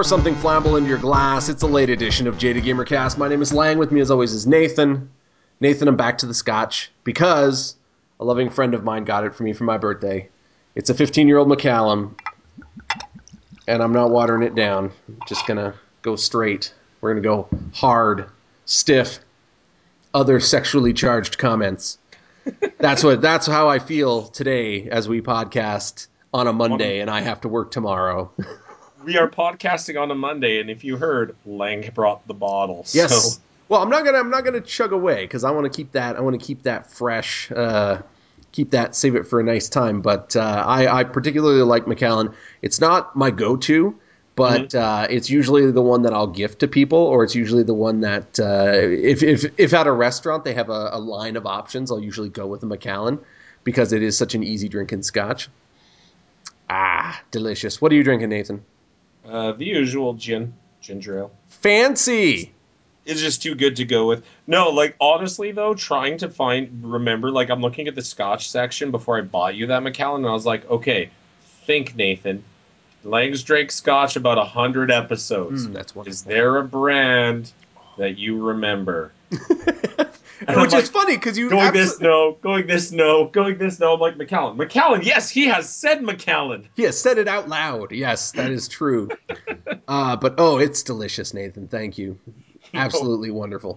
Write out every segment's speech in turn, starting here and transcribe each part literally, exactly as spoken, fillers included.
Pour something flammable into your glass. It's a late edition of Jaded Gamercast. My name is Lang. With me as always is Nathan. Nathan, I'm back to the scotch because a loving friend of mine got it for me for my birthday. It's a fifteen-year-old Macallan, and I'm not watering it down. I'm just going to go straight. We're going to go hard, stiff, other sexually charged comments. That's what. That's how I feel today as we podcast on a Monday, and I have to work tomorrow. We are podcasting on a Monday, and if you heard, Lang brought the bottle. Yes. So. Well, I'm not gonna. I'm not gonna chug away because I want to keep that. I want to keep that fresh. Uh, keep that. Save it for a nice time. But uh, I, I particularly like Macallan. It's not my go-to, but mm-hmm. uh, it's usually the one that I'll gift to people, or it's usually the one that uh, if if if at a restaurant they have a, a line of options, I'll usually go with a Macallan because it is such an easy drinking Scotch. Ah, delicious. What are you drinking, Nathan? Uh, the usual gin, ginger ale. Fancy! It's just too good to go with. No, like, honestly, though, trying to find, remember, like, I'm looking at the Scotch section before I bought you that Macallan, and I was like, okay, think, Nathan. Lang's drank Scotch about one hundred episodes. Mm, that's wonderful. Is there a brand that you remember? And Which is like, funny because you going abso- this no, going this no, going this no. I'm like Macallan. Macallan, yes, he has said Macallan. He has said it out loud. Yes, that is true. uh, but oh, it's delicious, Nathan. Thank you. Absolutely oh. wonderful.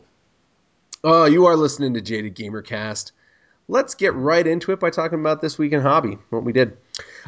Oh, you are listening to Jaded Gamercast. Let's get right into it by talking about this week in hobby. What we did.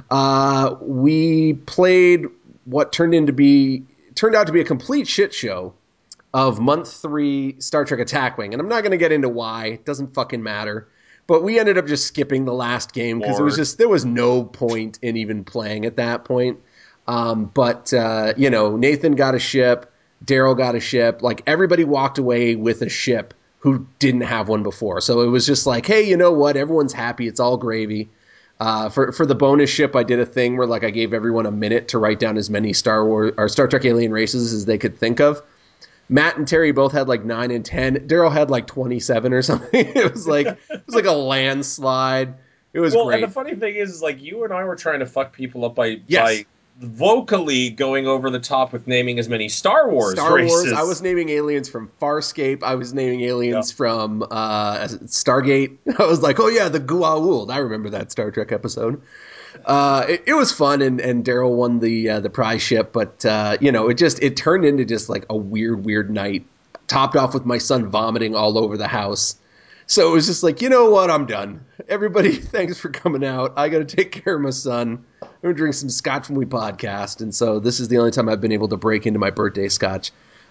Uh, we played what turned into be turned out to be a complete shit show of month three Star Trek Attack Wing. And I'm not going to get into why. It doesn't fucking matter. But we ended up just skipping the last game because it was just, there was no point in even playing at that point. Um, but, uh, you know, Nathan got a ship. Daryl got a ship. Like, everybody walked away with a ship who didn't have one before. So it was just like, hey, you know what? Everyone's happy. It's all gravy. Uh, for, for the bonus ship, I did a thing where, like, I gave everyone a minute to write down as many Star Wars or Star Trek alien races as they could think of. Matt and Terry both had like nine and ten. Daryl had like twenty-seven or something. It was like it was like a landslide. It was well, great. And the funny thing is, like, you and I were trying to fuck people up by yes. by vocally going over the top with naming as many Star Wars Star races. Wars. I was naming aliens from Farscape. I was naming aliens yep. from uh, Stargate. I was like, oh yeah, the Goa'uld. I remember that Star Trek episode. Uh, it, it was fun, and, and Daryl won the uh, the prize ship, but uh, you know, it just it turned into just like a weird, weird night, topped off with my son vomiting all over the house. So it was just like, you know what, I'm done. Everybody, thanks for coming out. I got to take care of my son. I'm gonna drink some scotch when we podcast, and so this is the only time I've been able to break into my birthday scotch.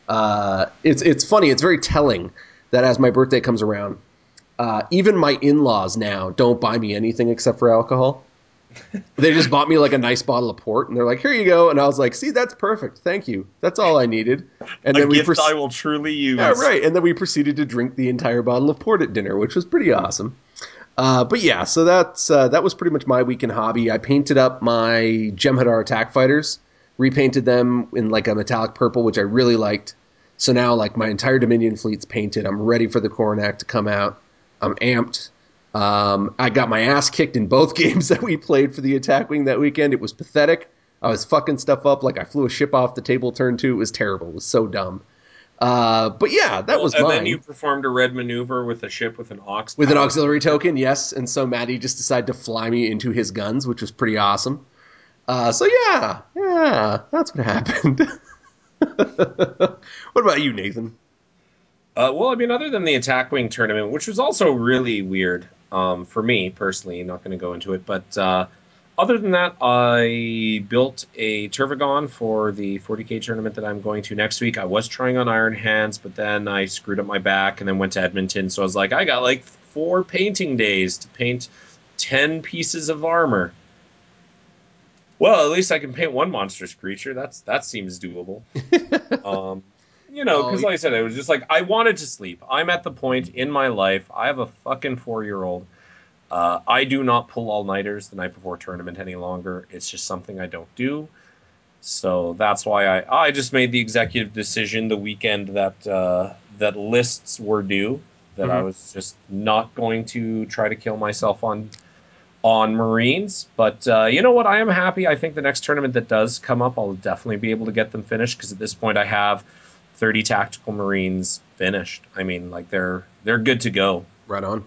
Uh, it's it's funny. It's very telling that as my birthday comes around, uh, even my in-laws now don't buy me anything except for alcohol. They just bought me like a nice bottle of port, and they're like, "Here you go." And I was like, "See, that's perfect. Thank you. That's all I needed." And a then we gift proce- I will truly use. Yeah, right. And then we proceeded to drink the entire bottle of port at dinner, which was pretty awesome. Uh, but yeah, so that's uh, that was pretty much my weekend hobby. I painted up my Jem'Hadar attack fighters, repainted them in like a metallic purple, which I really liked. So now, like, my entire Dominion fleet's painted. I'm ready for the Coronac to come out. I'm amped. Um, I got my ass kicked in both games that we played for the Attack Wing that weekend. It was pathetic. I was fucking stuff up like I flew a ship off the table turn two. It was terrible. It was so dumb. Uh, but yeah, that well, was and mine. And then you performed a red maneuver with a ship with an aux With an auxiliary token, yes. And so Maddie just decided to fly me into his guns, which was pretty awesome. Uh, so yeah, yeah, that's what happened. What about you, Nathan? Uh, well, I mean, other than the Attack Wing tournament, which was also really weird um, for me personally, not going to go into it, but uh, other than that, I built a Turvagon for the forty K tournament that I'm going to next week. I was trying on Iron Hands, but then I screwed up my back and then went to Edmonton, so I was like, I got like four painting days to paint ten pieces of armor. Well, at least I can paint one monstrous creature. That's that seems doable. um You know, because oh, like I said, it was just like, I wanted to sleep. I'm at the point in my life, I have a fucking four-year-old. Uh, I do not pull all-nighters the night before tournament any longer. It's just something I don't do. So that's why I I just made the executive decision the weekend that uh, that lists were due, that mm-hmm. I was just not going to try to kill myself on on Marines. But uh, you know what? I am happy. I think the next tournament that does come up, I'll definitely be able to get them finished because at this point I have thirty tactical Marines finished. I mean, like they're they're good to go. Right on.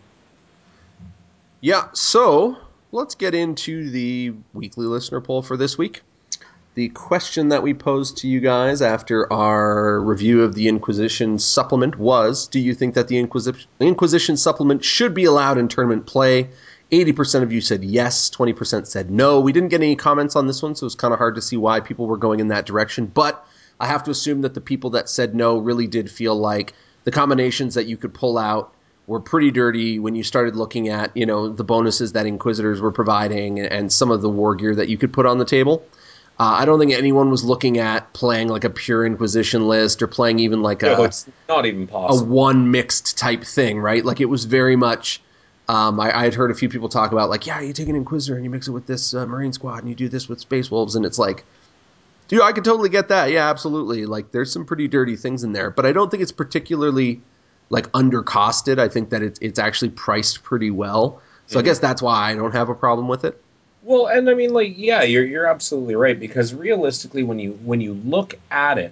Yeah, so let's get into the weekly listener poll for this week. The question that we posed to you guys after our review of the Inquisition supplement was, do you think that the Inquisition, Inquisition supplement should be allowed in tournament play? eighty percent of you said yes, twenty percent said no. We didn't get any comments on this one, so it's kind of hard to see why people were going in that direction. But I have to assume that the people that said no really did feel like the combinations that you could pull out were pretty dirty when you started looking at, you know, the bonuses that Inquisitors were providing and some of the war gear that you could put on the table. Uh, I don't think anyone was looking at playing like a pure Inquisition list or playing even like a, no, it's not even possible. a one mixed type thing, right? Like it was very much, um, I, I had heard a few people talk about like, yeah, you take an Inquisitor and you mix it with this uh, Marine Squad and you do this with Space Wolves, and it's like, dude, I could totally get that. Yeah, absolutely. Like there's some pretty dirty things in there, but I don't think it's particularly like undercosted. I think that it's it's actually priced pretty well. So mm-hmm. I guess that's why I don't have a problem with it. Well, and I mean, like, yeah, you're you're absolutely right because realistically, when you when you look at it,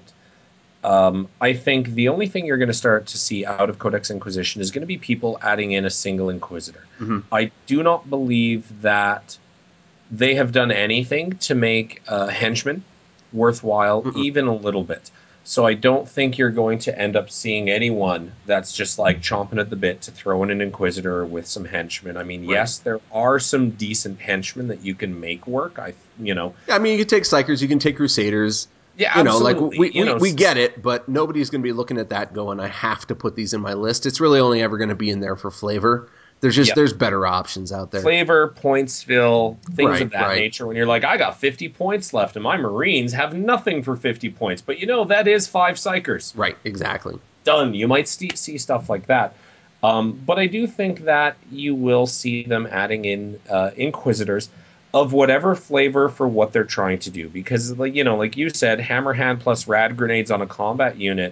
um, I think the only thing you're going to start to see out of Codex Inquisition is going to be people adding in a single Inquisitor. Mm-hmm. I do not believe that they have done anything to make uh, henchmen worthwhile, Mm-mm. even a little bit. So I don't think you're going to end up seeing anyone that's just like chomping at the bit to throw in an Inquisitor with some henchmen. I mean, right. Yes, there are some decent henchmen that you can make work. I, you know, yeah, I mean, you can take Psykers, you can take Crusaders. Yeah, you know, absolutely. like we you we, know, we get it, but nobody's going to be looking at that going, I have to put these in my list. It's really only ever going to be in there for flavor. There's just, yep. there's better options out there. Flavor, pointsville, things right, of that right. nature. When you're like, I got fifty points left and my Marines have nothing for fifty points. But you know, that is five Psykers. Right, exactly. Done. You might st- see stuff like that. Um, but I do think that you will see them adding in uh, Inquisitors of whatever flavor for what they're trying to do. Because, like you know, like you said, Hammerhand plus rad grenades on a combat unit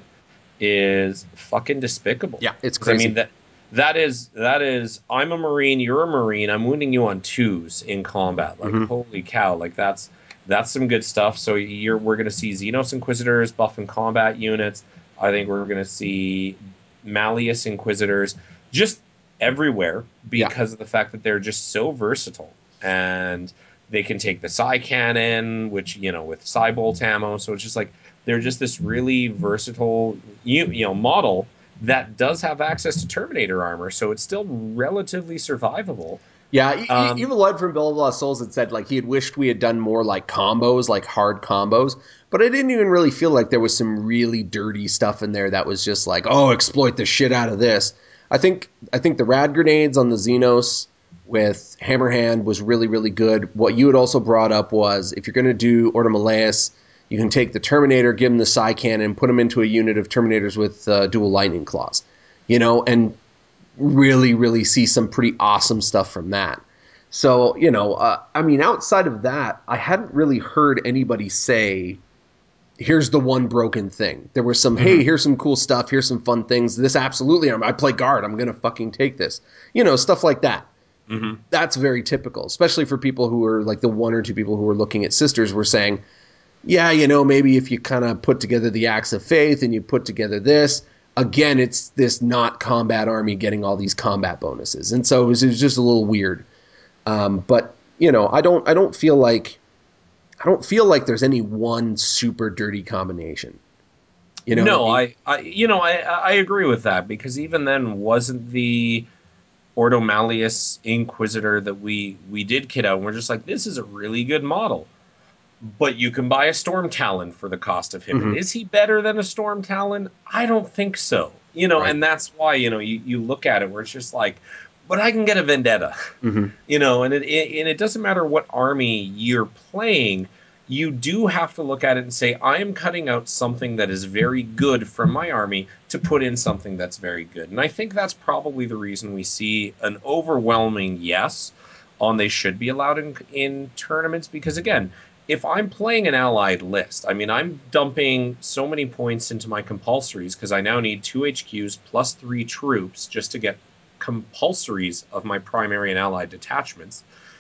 is fucking despicable. Yeah, it's crazy. I mean, that that is that is. I'm a Marine. You're a Marine. I'm wounding you on twos in combat. Like, mm-hmm. holy cow! Like that's that's some good stuff. So you're we're gonna see Xenos Inquisitors buffing combat units. I think we're gonna see Malleus Inquisitors just everywhere because yeah. of the fact that they're just so versatile and they can take the Psy Cannon, which you know with Psy Bolt ammo. So it's just like they're just this really versatile you you know model that does have access to Terminator armor, so it's still relatively survivable. Yeah, um, even Lud from Bill of Lost Souls had said like he had wished we had done more like combos, like hard combos, but I didn't even really feel like there was some really dirty stuff in there that was just like, oh, exploit the shit out of this. I think I think the rad grenades on the Xenos with Hammerhand was really, really good. What you had also brought up was if you're going to do Ordo Malleus, you can take the Terminator, give him the Psy Cannon, put him into a unit of Terminators with uh, dual lightning claws, you know, and really, really see some pretty awesome stuff from that. So, you know, uh, I mean, outside of that, I hadn't really heard anybody say, here's the one broken thing. There was some, mm-hmm. hey, here's some cool stuff. Here's some fun things. This absolutely, I play guard. I'm going to fucking take this. You know, stuff like that. Mm-hmm. That's very typical, especially for people who are like the one or two people who were looking at Sisters were saying, yeah, you know, maybe if you kind of put together the Acts of Faith and you put together this, again, it's this not combat army getting all these combat bonuses. And so it was, it was just a little weird. Um, but, you know, I don't I don't feel like I don't feel like there's any one super dirty combination. You know no, I, mean? I, I you know, I, I agree with that because even then wasn't the Ordo Malleus Inquisitor that we, we did kit out and we're just like, this is a really good model. But you can buy a Storm Talon for the cost of him. Mm-hmm. And is he better than a Storm Talon? I don't think so. You know, right. And that's why, you know, you, you look at it where it's just like, but I can get a Vendetta. Mm-hmm. You know, and it, it and it doesn't matter what army you're playing, you do have to look at it and say, I am cutting out something that is very good from my army to put in something that's very good. And I think that's probably the reason we see an overwhelming yes on they should be allowed in, in tournaments because, again, if I'm playing an allied list, I mean, I'm dumping so many points into my compulsories because I now need two H Qs plus three troops just to get compulsories of my primary and allied detachments.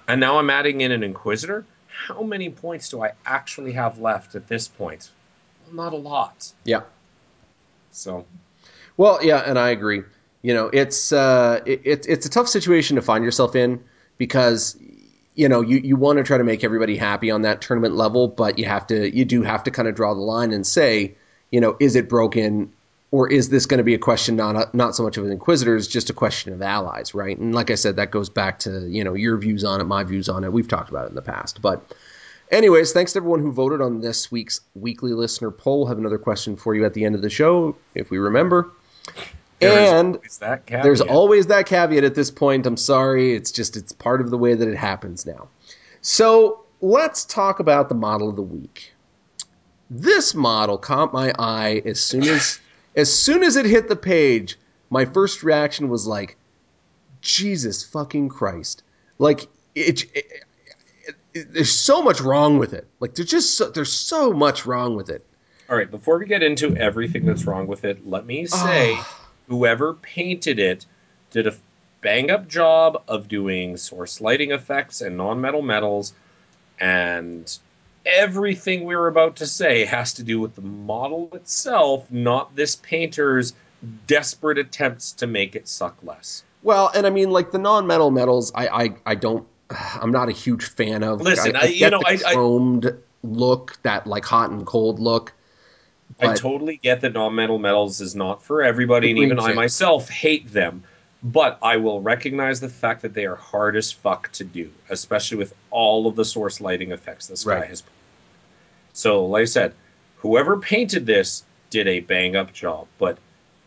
And now I'm adding in an Inquisitor. How many points do I actually have left at this point? Well, not a lot. Yeah. So, Well, yeah, and I agree. You know, it's uh, it, it's it's a tough situation to find yourself in because you know you, you want to try to make everybody happy on that tournament level, but you have to you do have to kind of draw the line and say, you know, is it broken, or is this going to be a question not not so much of an Inquisitors, just a question of allies, right? And like I said, that goes back to you know your views on it, my views on it. We've talked about it in the past, but. Anyways, thanks to everyone who voted on this week's weekly listener poll. We'll have another question for you at the end of the show, if we remember. there is And always that caveat. there's always that caveat at this point. I'm sorry. It's just, it's part of the way that it happens now. So let's talk about the model of the week. This model caught my eye as soon as, as soon as it hit the page. My first reaction was like, Jesus fucking Christ. Like, it, it, it, it there's so much wrong with it. Like, there's just, so, there's so much wrong with it. All right, before we get into everything that's wrong with it, let me say Oh. whoever painted it did a bang up job of doing source lighting effects and non-metal metals, and everything we were about to say has to do with the model itself, not this painter's desperate attempts to make it suck less. Well, and I mean, like the non-metal metals, I, I, I don't, I'm not a huge fan of. Listen, I, I I you get know the I, I chromed look, that like hot and cold look, I but totally get that non-metal metals is not for everybody, and even I egregious. myself hate them. But I will recognize the fact that they are hard as fuck to do, especially with all of the source lighting effects this guy Right. has. So, like I said, whoever painted this did a bang up job. But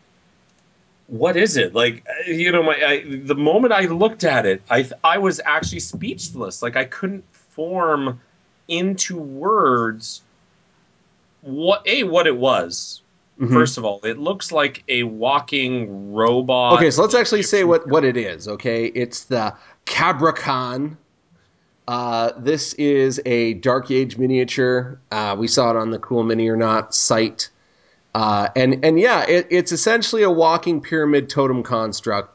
what is it like? You know, my I, the moment I looked at it, I I was actually speechless. Like I couldn't form into words what a what it was. Mm-hmm. First of all, it looks like a walking robot Okay, so let's actually say Egyptian. what, what it is, okay? It's the Cabracon. Uh, this is a Dark Age miniature. Uh, we saw it on the Cool Mini or Not site. Uh, and, and yeah, it, it's essentially a walking pyramid totem construct,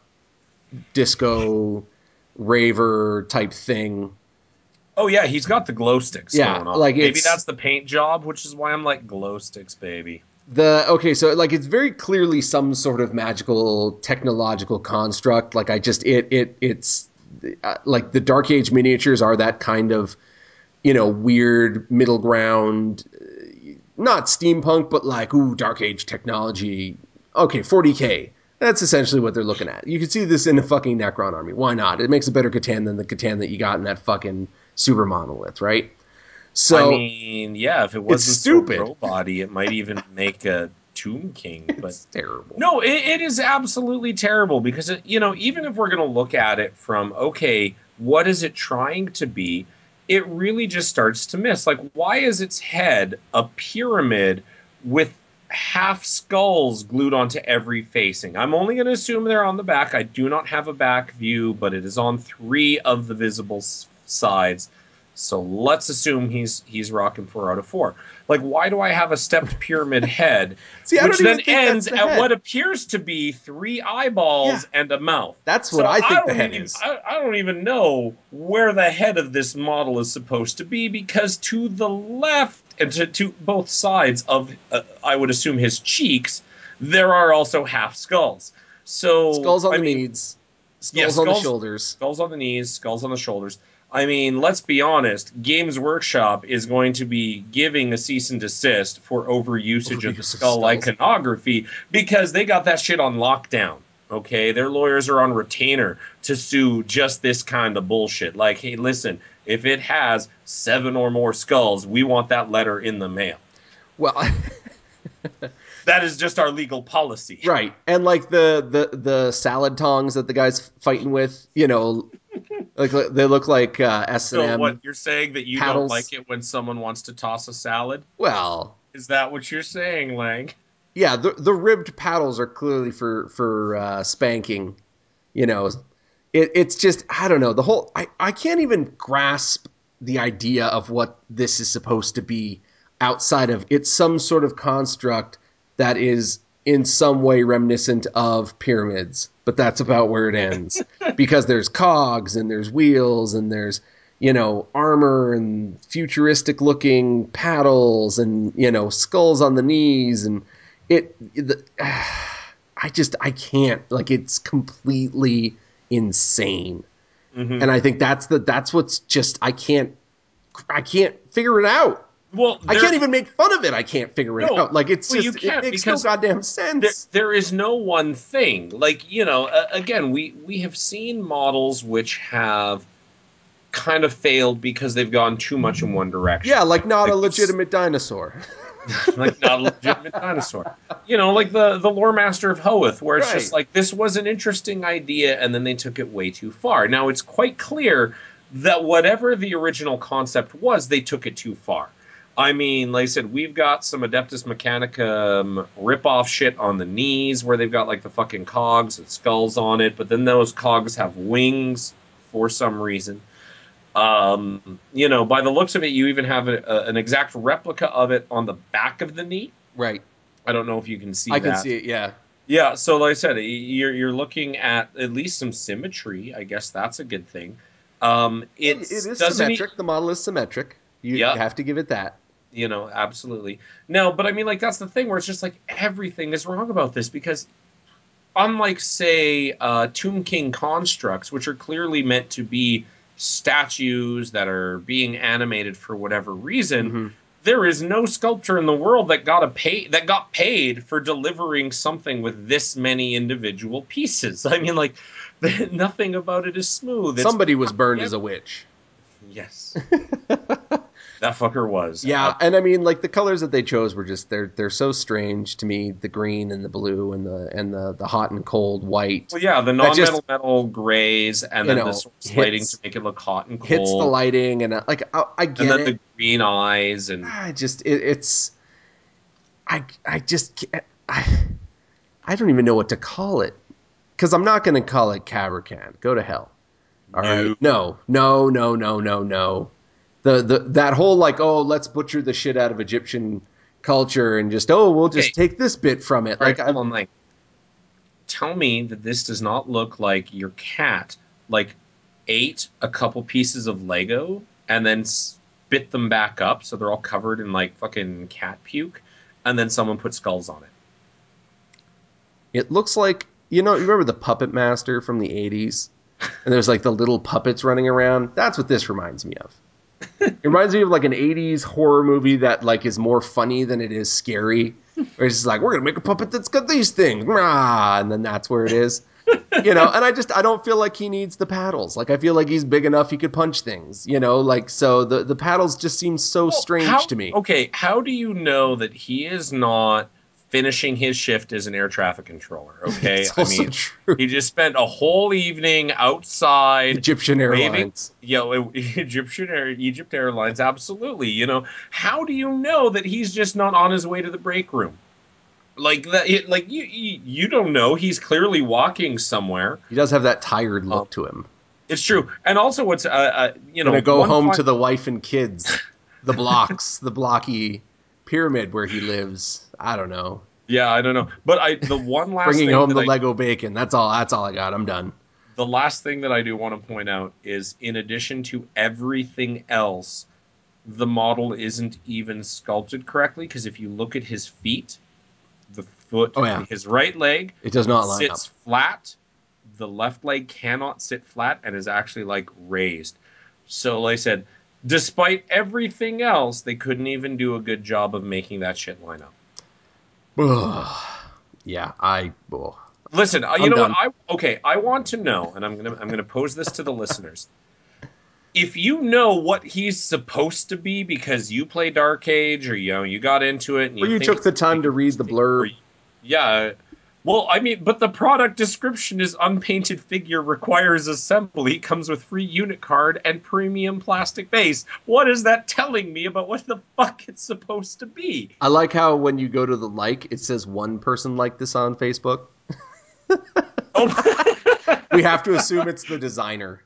disco raver type thing. Oh yeah, he's got the glow sticks Yeah, going on. like Maybe it's that's the paint job, which is why I'm like glow sticks, baby. the okay, so like it's very clearly some sort of magical technological construct. Like I just it it it's uh, like the Dark Age miniatures are that kind of you know weird middle ground, uh, not steampunk, but like ooh Dark Age technology. Okay, forty K. That's essentially what they're looking at. You can see this in the fucking Necron army. Why not? It makes a better Catan than the Catan that you got in that fucking Super Monolith, right? I So mean, yeah, if it it's wasn't so stupid. robot-y, it might even make a Tomb King. But It's terrible. no, it, it is absolutely terrible because, it, you know, even if we're going to look at it from, okay, what is it trying to be? It really just starts to miss. Like, why is its head a pyramid with half skulls glued onto every facing? I'm only going to assume they're on the back. I do not have a back view, but it is on three of the visible s- sides. So let's assume he's he's rocking four out of four. Like, why do I have a stepped pyramid head, See, I which don't then even think that's ends the at head. what appears to be three Yeah, eyeballs and a mouth? that's what So I I think the don't head even is. I, I don't even know where the head of this model is supposed to be because to the left and to, to both sides of uh, I would assume his cheeks there are also half skulls. So Skulls on I the mean, knees, yeah, skulls on the skulls, shoulders. skulls on the knees, skulls on the shoulders. I mean, let's be honest. Games Workshop is going to be giving a cease and desist for overusage of the Overuse of skull skulls. iconography because they got that shit on lockdown. Okay, their lawyers are on retainer to sue just this kind of bullshit. Like, hey, listen, if it has seven or more skulls, we want that letter in the mail. Well, That is just our legal policy. right, and like the the the salad tongs that the guy's fighting with, you know, like they look like uh, S and So, what M you're saying that you don't like paddles. it when someone wants to toss a salad? Well, Is that what you're saying, Lang? yeah, the the ribbed paddles are clearly for for uh, spanking. You know, it, it's just I don't know the whole. I I can't even grasp the idea of what this is supposed to be outside of it's some sort of construct that is in some way reminiscent of pyramids, but that's about where it ends. Because there's cogs and there's wheels and there's, you know, armor and futuristic looking paddles and, you know, skulls on the knees. And it, the, I just, I can't, like, it's completely insane. Mm-hmm. And I think that's the, that's what's just, I can't, I can't figure it out. Well, I can't even make fun of it. I can't figure it no, out. Like, it's well, just, you can't it makes no goddamn sense. There, there is no one thing. Like, you know, uh, again, we, we have seen models which have kind of failed because they've gone too much in one direction. Yeah, like not like a legitimate dinosaur. Like not a legitimate dinosaur. You know, like the, the Lore Master of Hoeth, where it's right. just like, this was an interesting idea, and then they took it way too far. Now, it's quite clear that whatever the original concept was, they took it too far. I mean, like I said, we've got some Adeptus Mechanica um, rip-off shit on the knees where they've got, like, the fucking cogs and skulls on it, but then those cogs have wings for some reason. Um, you know, by the looks of it, you even have a, a, an exact replica of it on the back of the knee. Right. I don't know if you can see I that. I can see it, yeah. Yeah, so like I said, you're, you're looking at at least some symmetry. I guess that's a good thing. Um, it's, it is symmetric. E- the model is symmetric. You, yep. you have to give it that. You know, absolutely. No, but I mean, like, that's the thing where it's just like everything is wrong about this because unlike, say, uh, Tomb King constructs, which are clearly meant to be statues that are being animated for whatever reason, mm-hmm. there is no sculptor in the world that got a pay that got paid for delivering something with this many individual pieces. I mean, like, nothing about it is smooth. Somebody it's, was burned yeah. as a witch. Yes. That fucker was. Yeah, uh, and I mean, like, the colors that they chose were just they're they're so strange to me. The green and the blue and the and the, the hot and cold white. Well, yeah, the non-metal just, metal grays and then know, the source lighting hits, to make it look hot and cold. Hits the lighting and like I, I get and then it. the green eyes and I just it, it's I I just can't, I I don't even know what to call it because I'm not going to call it Cabracan. Go to hell. All no. right, no, no, no, no, no, no. The, the that whole like, oh, let's butcher the shit out of Egyptian culture and just, oh, we'll just okay. take this bit from it. All like, right, hold on, like, tell me that this does not look like your cat like ate a couple pieces of Lego and then spit them back up so they're all covered in like fucking cat puke, and then someone put skulls on it. It looks like, you know, you remember the Puppet Master from the eighties? And there's like the little puppets running around. That's what this reminds me of. It reminds me of like an eighties horror movie that like is more funny than it is scary. Where it's just like, we're gonna make a puppet that's got these things, rah, and then that's where it is. You know, and I just I don't feel like he needs the paddles. Like I feel like he's big enough he could punch things. You know, like so the the paddles just seem so well, strange how, to me. Okay, how do you know that he is not finishing his shift as an air traffic controller? Okay, it's also I mean, true. He just spent a whole evening outside Egyptian Airlines. You know, Egyptian Air, Egypt Airlines, absolutely. You know, how do you know that he's just not on his way to the break room? Like that, like you, you, you don't know. He's clearly walking somewhere. He does have that tired look um, to him. It's true, and also what's uh, uh you know, gonna go home fun- to the wife and kids, the blocks, the blocky pyramid where he lives. I don't know. Yeah, I don't know. But I the one last bringing thing home the I, Lego bacon. That's all. That's all I got. I'm done. The last thing that I do want to point out is, in addition to everything else, the model isn't even sculpted correctly. Because if you look at his feet, the foot, oh, yeah. his right leg, it does not line sits up. flat. The left leg cannot sit flat and is actually like raised. So, like I said, despite everything else, they couldn't even do a good job of making that shit line up. yeah, I. Oh. Listen, you I'm know done. what? I okay. I want to know, and I'm gonna I'm gonna pose this to the listeners. If you know what he's supposed to be because you play Dark Age, or you know you got into it, and you, or you think took the time to read the blurb, you, yeah. Well, I mean, but the product description is unpainted figure requires assembly, comes with free unit card and premium plastic base. What is that telling me about what the fuck it's supposed to be? I like how when you go to the like, it says one person liked this on Facebook. oh. We have to assume it's the designer.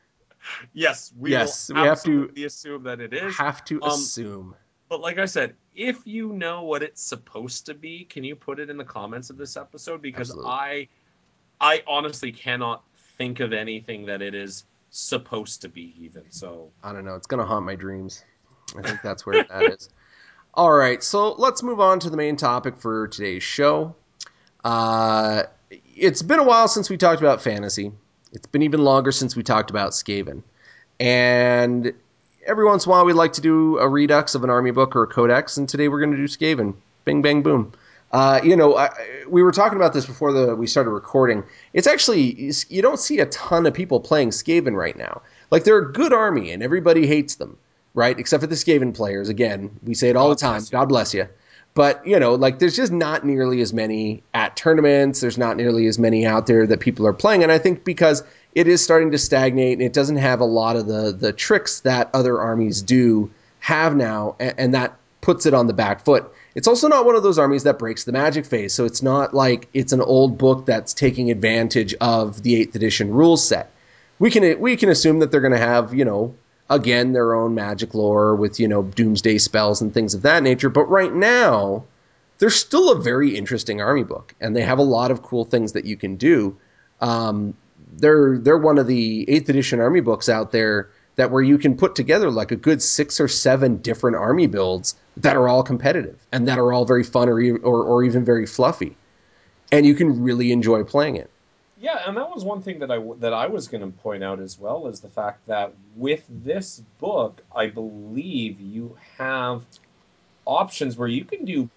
Yes, we yes, will we absolutely have to assume that it is. Have to um, assume. But like I said, if you know what it's supposed to be, can you put it in the comments of this episode? Because Absolutely. I, I honestly cannot think of anything that it is supposed to be even. So I don't know. It's going to haunt my dreams. I think that's where that is. All right, so let's move on to the main topic for today's show. Uh, it's been a while since we talked about fantasy. It's been even longer since we talked about Skaven. And every once in a while we like to do a redux of an army book or a codex, and today we're going to do Skaven. Bing, bang, boom. Uh, you know, I, we were talking about this before the, we started recording. It's actually, you don't see a ton of people playing Skaven right now. Like, they're a good army, and everybody hates them, right? Except for the Skaven players. Again, we say it all God the time. bless you. God bless you. But, you know, like, there's just not nearly as many at tournaments. There's not nearly as many out there that people are playing. And I think because it is starting to stagnate and it doesn't have a lot of the, the tricks that other armies do have now, and, and that puts it on the back foot. It's also not one of those armies that breaks the magic phase. So it's not like it's an old book that's taking advantage of the eighth edition rules set. We can we can assume that they're going to have, you know, again, their own magic lore with, you know, doomsday spells and things of that nature. But right now, they're still a very interesting army book, and they have a lot of cool things that you can do. Um, they're they're one of the eighth edition army books out there that where you can put together like a good six or seven different army builds that are all competitive and that are all very fun or or, or even very fluffy, and you can really enjoy playing it. Yeah, and that was one thing that I that I was going to point out as well, is the fact that with this book, I believe you have options where you can do.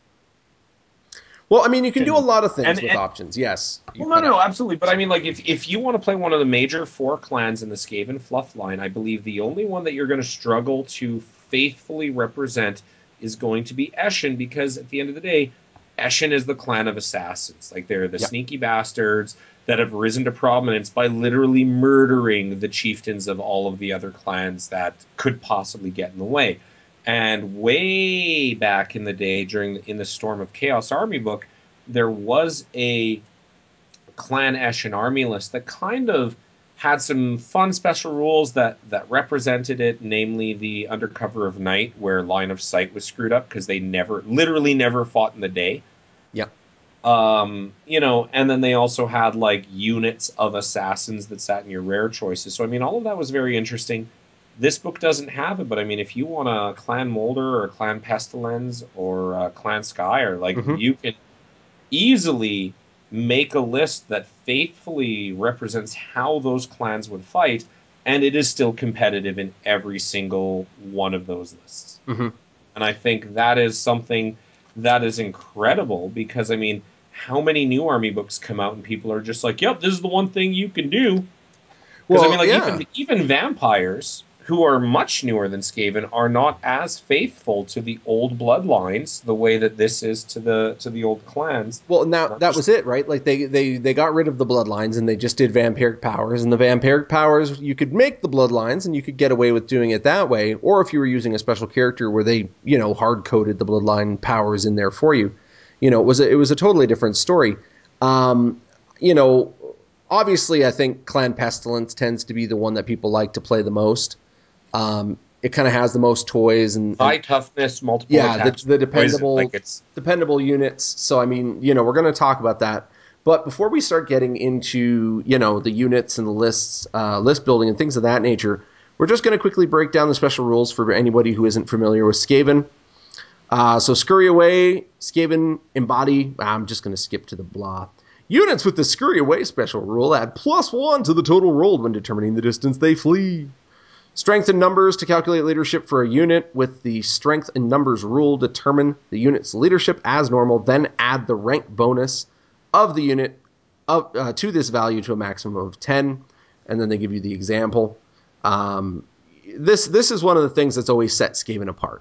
Well, I mean, you can do a lot of And, things with and options. Yes, you well, no, cut no, no, out. absolutely. But I mean, like, if if you want to play one of the major four clans in the Skaven Fluff line, I believe the only one that you're going to struggle to faithfully represent is going to be Eshin, because at the end of the day, Eshin is the clan of assassins. Like, they're the Yep. sneaky bastards that have risen to prominence by literally murdering the chieftains of all of the other clans that could possibly get in the way. And way back in the day, during in the Storm of Chaos Army book, there was a Clan Eshin army list that kind of had some fun special rules that that represented it, namely the Undercover of Night, where line of sight was screwed up because they never, literally never fought in the day. Yep. Um, you know, and then they also had like units of assassins that sat in your rare choices. So I mean, all of that was very interesting. This book doesn't have it, but I mean, if you want a Clan Molder or a Clan Pestilence or a Clan Sky, or like, Mm-hmm. you can easily make a list that faithfully represents how those clans would fight, and it is still competitive in every single one of those lists. Mm-hmm. And I think that is something that is incredible, because I mean, how many new army books come out and people are just like, "Yep, this is the one thing you can do." Because I mean, Well, like, yeah. even even vampires, who are much newer than Skaven, are not as faithful to the old bloodlines the way that this is to the to the old clans. Well, now And I'm that just was it, right? Like they, they, they got rid of the bloodlines and they just did vampiric powers. And the vampiric powers, you could make the bloodlines and you could get away with doing it that way. Or if you were using a special character where they, you know, hard coded the bloodline powers in there for you, you know, it was a, it was a totally different story. Um, you know, obviously, I think Clan Pestilence tends to be the one that people like to play the most. Um, it kind of has the most toys and, and high toughness, multiple yeah, the attacks, the poison. Like, dependable it's dependable units. So I mean, you know, we're going to talk about that. But before we start getting into, you know, the units and the lists, uh, list building and things of that nature, we're just going to quickly break down the special rules for anybody who isn't familiar with Skaven. Uh, so Scurry Away, Skaven Embody. I'm just going to skip to the blah. Units with the Scurry Away special rule add plus one to the total rolled when determining the distance they flee. Strength in numbers to calculate leadership for a unit. With the strength in numbers rule, determine the unit's leadership as normal, then add the rank bonus of the unit up, uh, to this value to a maximum of ten, and then they give you the example. Um, this this is one of the things that's always set Skaven apart,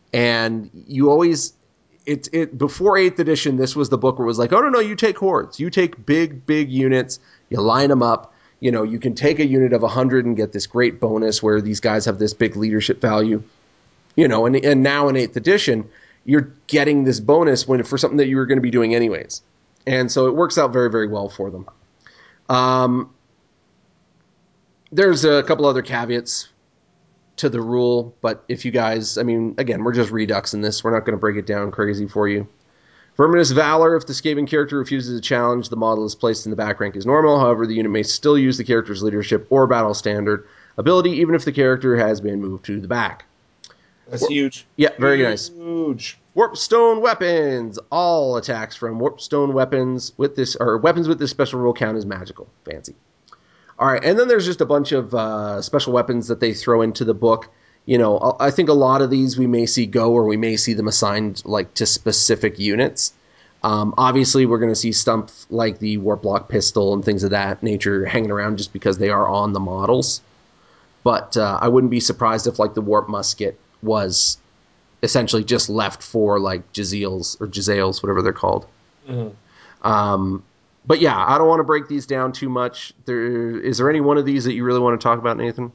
and you always it it before eighth edition. This was the book where it was like, oh no no, you take hordes, you take big big units, you line them up. You know, you can take a unit of one hundred and get this great bonus where these guys have this big leadership value. You know, and and now in eighth edition, you're getting this bonus when for something that you were going to be doing anyways. And so it works out very, very well for them. Um, there's a couple other caveats. to the rule, but if you guys, I mean, again, we're just reduxing this. We're not going to break it down crazy for you. Verminous Valor, if the Skaven character refuses a challenge, the model is placed in the back rank as normal. However, the unit may still use the character's leadership or battle standard ability, even if the character has been moved to the back. That's Warp, huge. Yeah, very huge. nice. Huge. Warpstone weapons. All attacks from Warpstone weapons with this, or weapons with this special rule count as magical. Fancy. All right, and then there's just a bunch of uh, special weapons that they throw into the book. You know, I think a lot of these we may see go, or we may see them assigned like to specific units. Um, obviously, we're going to see stuff like the Warp Block pistol and things of that nature hanging around just because they are on the models. But uh, I wouldn't be surprised if like the Warp Musket was essentially just left for like Jezzails or Jezzails, whatever they're called. Mm-hmm. Um, but yeah, I don't want to break these down too much. There is there any one of these that you really want to talk about, Nathan?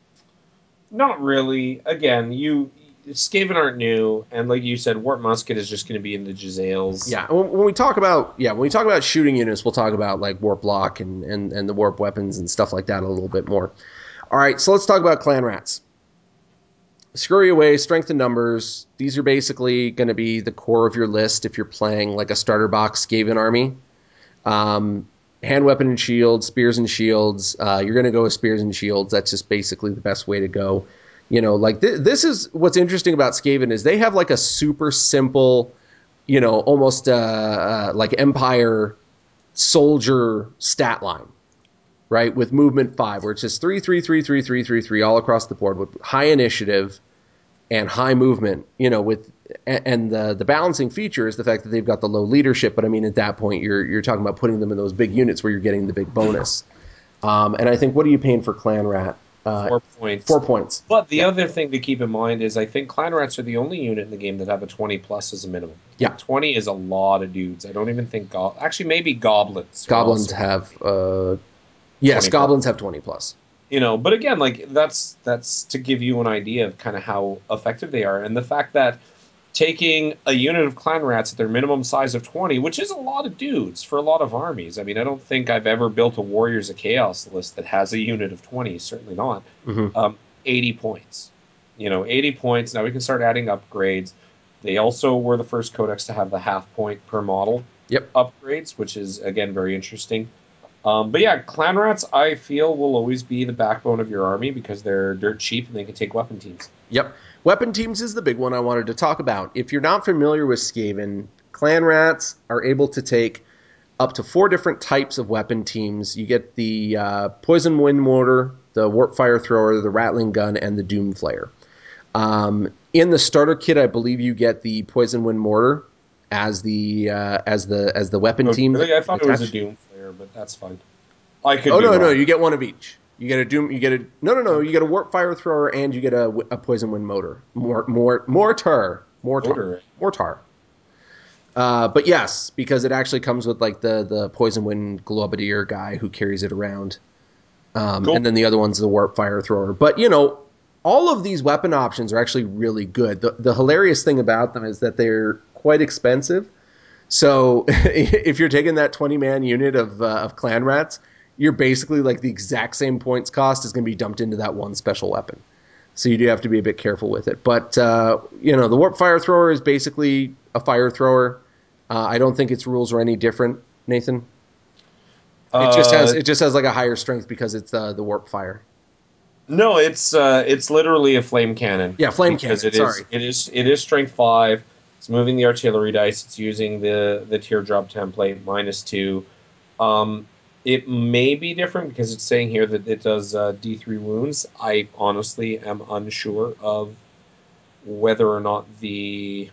Not really. Again, you Skaven aren't new, and like you said, Warp Musket is just going to be in the Jezzails. Yeah, when we talk about yeah, when we talk about shooting units, we'll talk about like Warp Block and, and, and the Warp weapons and stuff like that a little bit more. All right, so let's talk about Clan Rats. Scurry away, strength in numbers. These are basically going to be the core of your list if you're playing like a starter box Skaven army. Um, hand weapon and shields, spears and shields. Uh, you're going to go with spears and shields. That's just basically the best way to go. You know, like th- this is what's interesting about Skaven is they have like a super simple, you know, almost uh, uh, like Empire soldier stat line, right? With movement five, where it's just three, three, three, three, three, three, three all across the board with high initiative and high movement. You know, with and the the balancing feature is the fact that they've got the low leadership. But I mean, at that point, you're you're talking about putting them in those big units where you're getting the big bonus. Um, and I think, what are you paying for Clan Rat? Uh, four points. Four points. But the yeah. other thing to keep in mind is I think Clan Rats are the only unit in the game that have a twenty plus as a minimum. Yeah. Like twenty is a lot of dudes. I don't even think... Go- Actually, maybe Goblins. Goblins have... Uh, yes, Goblins plus. have twenty plus. You know, but again, like that's that's to give you an idea of kind of how effective they are. And the fact that taking a unit of Clan Rats at their minimum size of twenty, which is a lot of dudes for a lot of armies. I mean, I don't think I've ever built a Warriors of Chaos list that has a unit of twenty. Certainly not. Mm-hmm. Um, eighty points. You know, eighty points. Now we can start adding upgrades. They also were the first codex to have the half point per model yep. upgrades, which is, again, very interesting. Um, but yeah, Clan Rats, I feel, will always be the backbone of your army because they're dirt cheap and they can take weapon teams. Yep. Weapon teams is the big one I wanted to talk about. If you're not familiar with Skaven, Clan Rats are able to take up to four different types of weapon teams. You get the uh, Poison Wind Mortar, the Warp Fire Thrower, the Rattling Gun, and the Doom Flayer. Um, in the starter kit, I believe you get the Poison Wind Mortar as the uh, as the as the weapon oh, team. Really? I thought attached. It was a Doom Flayer, but that's fine. I could. Oh be no, wrong. no, you get one of each. You get a Doom. You get a no, no, no. You get a Warp Fire Thrower, and you get a, a Poison Wind Motor. More, more, mortar, mortar, mortar. mortar. Uh, but yes, because it actually comes with like the the Poison Wind Globadier guy who carries it around, um, cool. And then the other one's the Warp Fire Thrower. But you know, all of these weapon options are actually really good. The the hilarious thing about them is that they're quite expensive. So if you're taking that twenty man unit of uh, of Clan Rats, you're basically like the exact same points cost is going to be dumped into that one special weapon. So you do have to be a bit careful with it. But, uh, you know, the Warp Fire Thrower is basically a fire thrower. Uh, I don't think its rules are any different, Nathan. Uh, it just has it just has like a higher strength because it's uh, the Warp Fire. No, it's uh, it's literally a flame cannon. Yeah, flame cannon. It sorry. Is, it is it is strength five. It's moving the artillery dice. It's using the, the teardrop template, minus two. Um, it may be different because it's saying here that it does uh, D three wounds. I honestly am unsure of whether or not the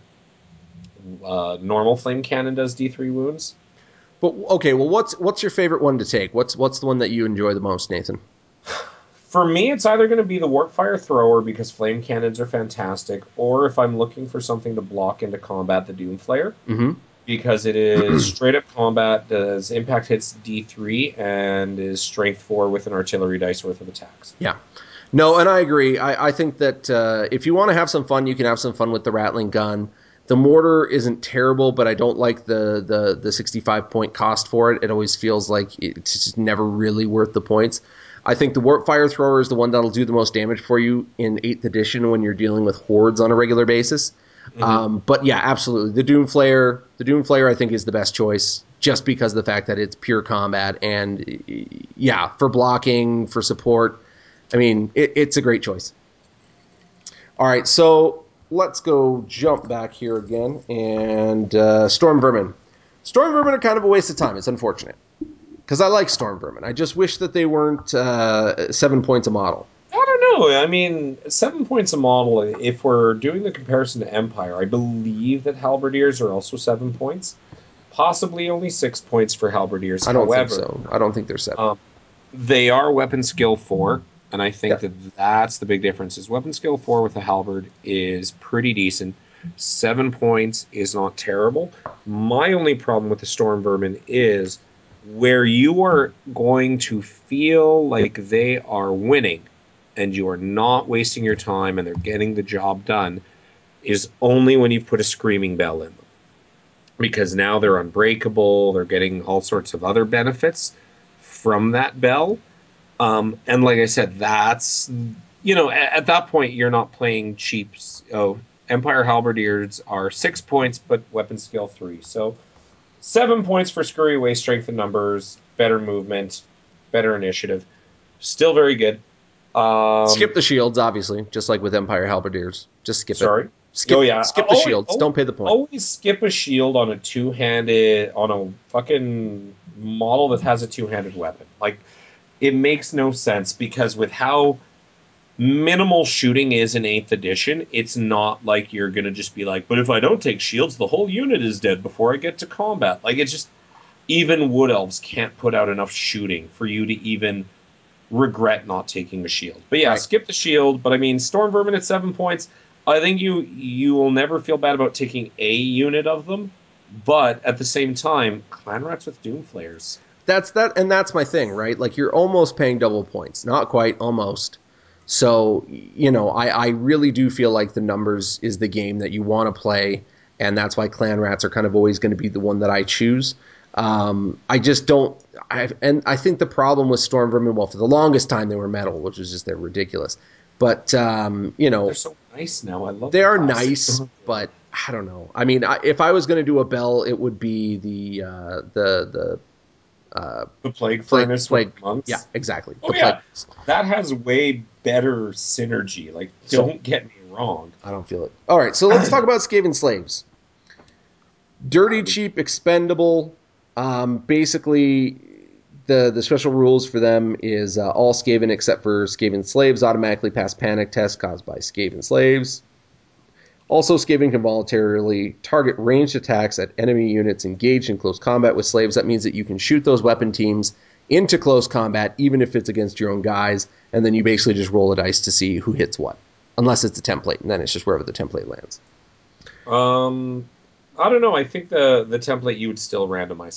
uh, normal flame cannon does D three wounds. But okay, well, what's what's your favorite one to take? What's what's the one that you enjoy the most, Nathan? For me, it's either going to be the Warp Fire Thrower because flame cannons are fantastic, or if I'm looking for something to block into combat, the Doom Flayer. Mm-hmm. Because it is straight up combat, does impact hits D three, and is strength four with an artillery dice worth of attacks. Yeah. No, and I agree. I, I think that uh, if you want to have some fun, you can have some fun with the Rattling Gun. The mortar isn't terrible, but I don't like the the, the sixty-five point cost for it. It always feels like it's just never really worth the points. I think the Warp Fire Thrower is the one that'll do the most damage for you in eighth edition when you're dealing with hordes on a regular basis. Mm-hmm. Um, but yeah, absolutely. The Doom Flayer, the Doom Flayer I think is the best choice just because of the fact that it's pure combat. And yeah, for blocking, for support, I mean, it, it's a great choice. All right, so let's go jump back here again. And uh, Storm Vermin. Storm Vermin are kind of a waste of time. It's unfortunate. Because I like Storm Vermin. I just wish that they weren't uh, seven points a model. I don't know. I mean, seven points a model, if we're doing the comparison to Empire, I believe that Halberdiers are also seven points. Possibly only six points for Halberdiers. I don't However, think so. I don't think they're seven. Um, they are weapon skill four, and I think yeah. that that's the big difference. Is weapon skill four with a halberd is pretty decent. Seven points is not terrible. My only problem with the Storm Vermin is where you are going to feel like they are winning and you are not wasting your time and they're getting the job done is only when you've put a Screaming Bell in them. Because now they're unbreakable, they're getting all sorts of other benefits from that bell. Um, and like I said, that's, you know, at, at that point, you're not playing cheaps. Oh, Empire Halberdiers are six points, but weapon skill three. So seven points for Scurry Away, strength in numbers, better movement, better initiative. Still very good. Um, skip the shields, obviously, just like with Empire Halberdiers. Just skip sorry? it. Skip, oh, yeah. skip the always, shields. always, Don't pay the point. Always skip a shield on a two-handed, on a fucking model that has a two-handed weapon. Like, it makes no sense because with how minimal shooting is in eighth edition, it's not like you're going to just be like, but if I don't take shields, the whole unit is dead before I get to combat. Like, it's just, even Wood Elves can't put out enough shooting for you to even regret not taking the shield. But yeah, right. Skip the shield. But I mean, Storm Vermin at seven points, I think you you will never feel bad about taking a unit of them. But at the same time, Clan Rats with Doom Flayers. That's that, and that's my thing, right? Like, you're almost paying double points. Not quite, almost. So, you know, I, I really do feel like the numbers is the game that you want to play, and that's why Clan Rats are kind of always going to be the one that I choose. Um, I just don't, I, and I think the problem with Storm Vermin, well, for the longest time they were metal, which was just, they're ridiculous. But, um, you know. They're so nice now. I love They the are plastic. nice, but I don't know. I mean, I, if I was going to do a bell, it would be the, uh, the, the, Uh, the Plague plague, Furnace plague, with monks? Yeah, exactly. Oh, the yeah. Plague. That has way better synergy. Like, don't get me wrong. I don't feel it. All right, so let's talk about Skaven Slaves. Dirty, cheap, expendable. Um, basically, the, the special rules for them is uh, all Skaven except for Skaven Slaves automatically pass panic tests caused by Skaven Slaves. Also, Skaven can voluntarily target ranged attacks at enemy units engaged in close combat with slaves. That means that you can shoot those weapon teams into close combat, even if it's against your own guys, and then you basically just roll a dice to see who hits what. Unless it's a template, and then it's just wherever the template lands. Um, I don't know. I think the, the template you would still randomize.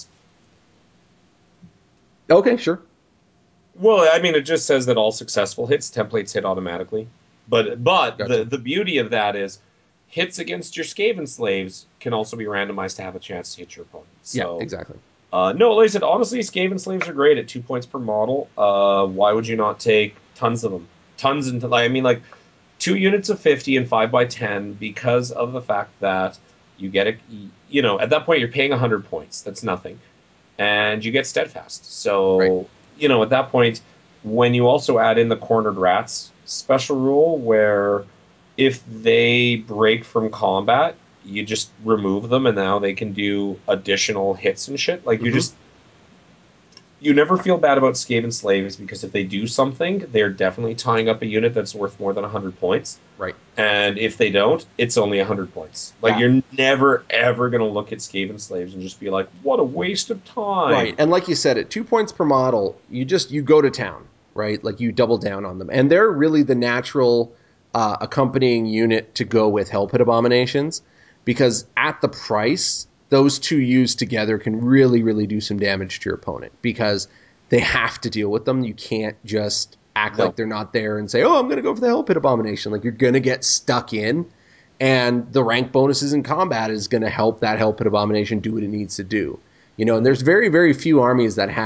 Okay, sure. Well, I mean, it just says that all successful hits, templates hit automatically. But but Gotcha. the, the beauty of that is hits against your Skaven Slaves can also be randomized to have a chance to hit your opponent. So, yeah, exactly. Uh, no, like I said, honestly, Skaven Slaves are great at two points per model. Uh, why would you not take tons of them? Tons and like I mean, like two units of fifty and five by ten because of the fact that you get a, you know, at that point you're paying a hundred points. That's nothing, and you get Steadfast. So right. you know, at that point, when you also add in the Cornered Rats special rule, where if they break from combat, you just remove them and now they can do additional hits and shit. Like, you mm-hmm. just you never feel bad about Skaven Slaves because if they do something, they're definitely tying up a unit that's worth more than one hundred points. Right. And if they don't, it's only one hundred points. Like, yeah. You're never, ever going to look at Skaven Slaves and just be like, what a waste of time. Right. And like you said, at two points per model, you just, you go to town, right? Like, you double down on them. And they're really the natural uh, accompanying unit to go with Hell Pit Abominations, because at the price, those two used together can really, really do some damage to your opponent, because they have to deal with them. You can't just act no. like they're not there and say, oh, I'm going to go for the Hell Pit Abomination. Like, you're going to get stuck in, and the rank bonuses in combat is going to help that Hell Pit Abomination do what it needs to do. You know, and there's very, very few armies that have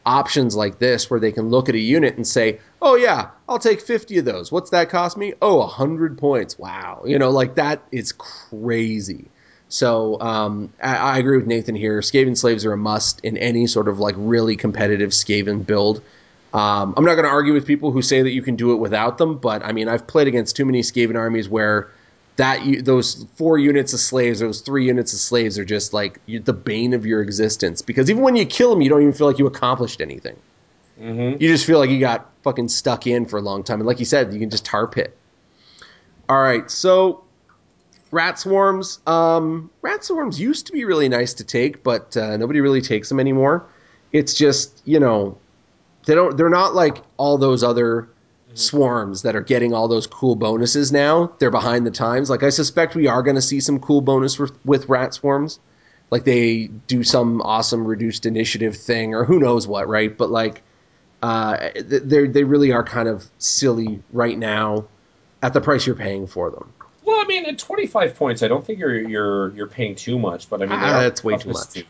options like this where they can look at a unit and say, oh yeah, I'll take fifty of those. What's that cost me? Oh, one hundred points. Wow. You know, like that is crazy. So um, I, I agree with Nathan here. Skaven Slaves are a must in any sort of like really competitive Skaven build. Um, I'm not going to argue with people who say that you can do it without them, but I mean, I've played against too many Skaven armies where that those four units of slaves, those three units of slaves are just like the bane of your existence. Because even when you kill them, you don't even feel like you accomplished anything. Mm-hmm. You just feel like you got fucking stuck in for a long time. And like you said, you can just tar pit. All right, so rat swarms. Um, rat swarms used to be really nice to take, but uh, nobody really takes them anymore. It's just, you know, they don't. They're not like all those other swarms that are getting all those cool bonuses now. They're behind the times. Like I suspect we are going to see some cool bonus with, with rat swarms. Like they do some awesome reduced initiative thing or who knows what, right? But like uh, they they really are kind of silly right now at the price you're paying for them. Well, I mean, at twenty-five points, I don't think you're you're you're paying too much, but I mean, they Ah, are that's way too toughest much. too.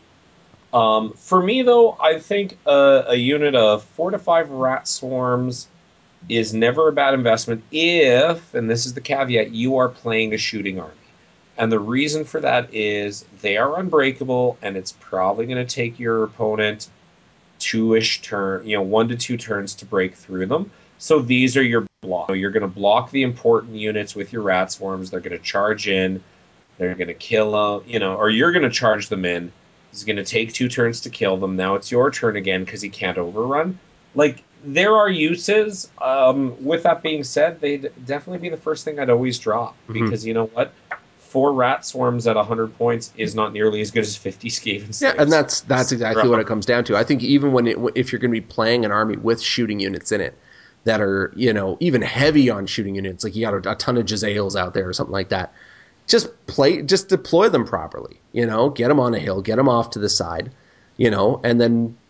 Um, for me, though, I think uh, a unit of four to five rat swarms is never a bad investment if, and this is the caveat, you are playing a shooting army. And the reason for that is they are unbreakable, and it's probably going to take your opponent two-ish turn, you know, one to two turns to break through them. So these are your block. You're going to block the important units with your rat swarms. They're going to charge in. They're going to kill them, you know, or you're going to charge them in. He's going to take two turns to kill them. Now it's your turn again because he can't overrun. Like, there are uses. Um, with that being said, they'd definitely be the first thing I'd always drop Mm-hmm. because you know what? Four rat swarms at one hundred points is not nearly as good as fifty Skaven slaves. Yeah, and that's that's exactly what it comes down to. I think even when it, if you're going to be playing an army with shooting units in it that are, you know, even heavy on shooting units, like you got a, a ton of Jezzails out there or something like that, just play, just deploy them properly. You know, get them on a hill, get them off to the side, you know, and then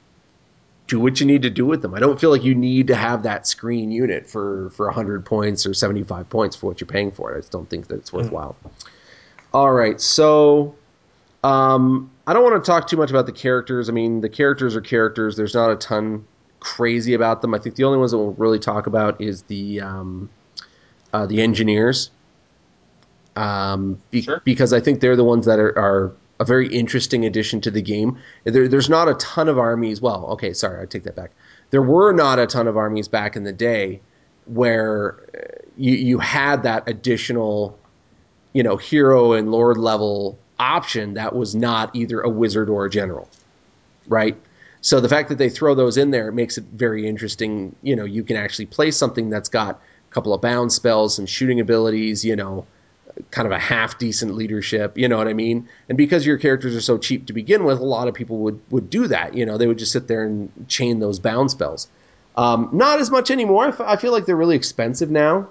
do what you need to do with them. I don't feel like you need to have that screen unit for for one hundred points or seventy-five points for what you're paying for it. I just don't think that it's worthwhile. Mm-hmm. All right, so um, I don't want to talk too much about the characters. I mean, the characters are characters. There's not a ton crazy about them. I think the only ones that we'll really talk about is the um, uh, the engineers, um, be- Sure. because I think they're the ones that are, are a very interesting addition to the game. There, there's not a ton of armies. Well, okay, sorry, I take that back. There were not a ton of armies back in the day where you you had that additional, you know, hero and lord level option that was not either a wizard or a general, right? So the fact that they throw those in there makes it very interesting. You know, you can actually play something that's got a couple of bound spells, some shooting abilities, you know, kind of a half decent leadership, you know what I mean? And because your characters are so cheap to begin with, a lot of people would would do that. You know, they would just sit there and chain those bound spells. Um, not as much anymore. I feel like they're really expensive now.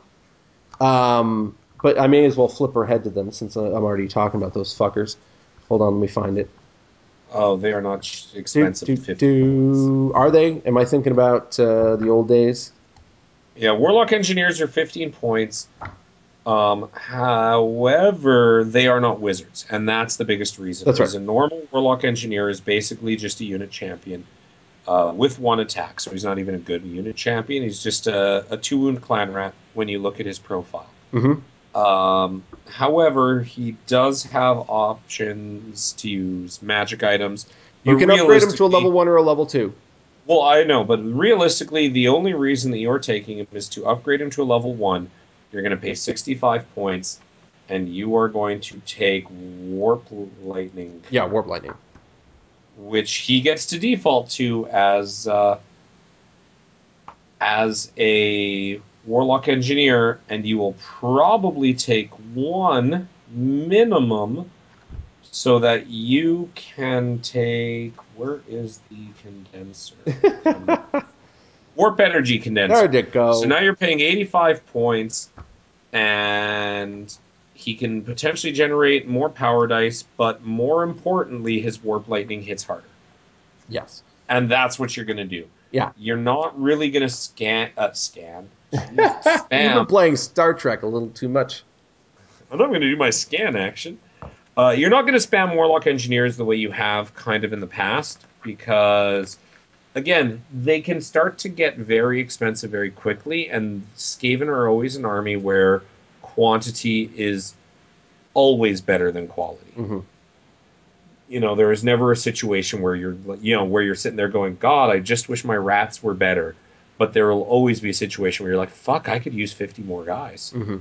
Um, but I may as well flip ahead to them since I'm already talking about those fuckers. Hold on, let me find it. Oh, they are not Do, expensive do, at fifty points. do. Are they? Am I thinking about uh, the old days? Yeah, Warlock Engineers are fifteen points. Um, however, they are not wizards, and that's the biggest reason. That's right. Because a normal Warlock Engineer is basically just a unit champion uh, with one attack, so he's not even a good unit champion. He's just a, a two-wound clan rat when you look at his profile. Mm-hmm. Um, however, he does have options to use magic items, but You can upgrade them to a level realistically, one or a level two. well, I know, but realistically, the only reason that you're taking him is to upgrade him to a level one. You're going to pay sixty-five points, and you are going to take Warp Lightning, Yeah, warp lightning. which he gets to default to as uh, as a Warlock Engineer, and you will probably take one minimum so that you can take. Where is the condenser? Warp Energy Condenser. There you So go. now you're paying eighty-five points, and he can potentially generate more power dice, but more importantly, his Warp Lightning hits harder. Yes. And that's what you're going to do. Yeah. You're not really going to scan, uh, scan, Jesus. You've been spam. playing Star Trek a little too much. I'm not going to do my scan action. Uh, you're not going to spam Warlock Engineers the way you have kind of in the past, because again, they can start to get very expensive very quickly, and Skaven are always an army where quantity is always better than quality. Mm-hmm. You know, there is never a situation where you're, you know, where you're sitting there going, God, I just wish my rats were better. But there will always be a situation where you're like, fuck, I could use fifty more guys. Mm-hmm.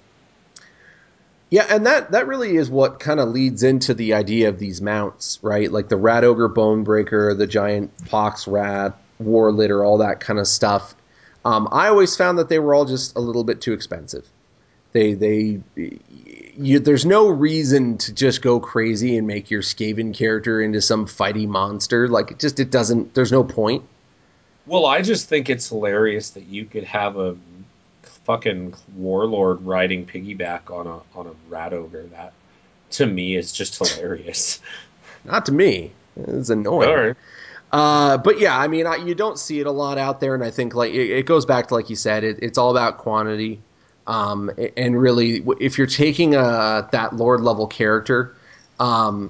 Yeah, and that, that really is what kind of leads into the idea of these mounts, right? Like the Rat Ogre Bonebreaker, the Giant Pox Rat, War Litter, all that kind of stuff. Um, I always found that they were all just a little bit too expensive. They they you, there's no reason to just go crazy and make your Skaven character into some fighty monster. Like it just it doesn't. There's no point. Well, I just think it's hilarious that you could have a fucking warlord riding piggyback on a on a rat ogre. That to me is just hilarious. Not to me. It's All annoying. right. Uh, but yeah, I mean, I, you don't see it a lot out there, and I think like it, it goes back to like you said, it, it's all about quantity. Um, and really, if you're taking a that lord level character, um,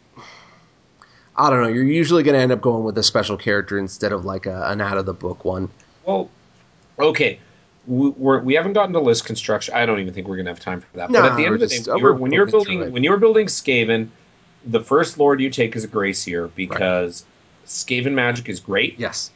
I don't know, you're usually going to end up going with a special character instead of like a, an out of the book one. Well, okay. We, we're, we haven't gotten to list construction. I don't even think we're gonna have time for that. But at the No, end we're of the day, just when uh, you're we're when you're moving through building it, when you're building Skaven, the first lord you take is a Grey Seer right? because Skaven magic is great, Yes.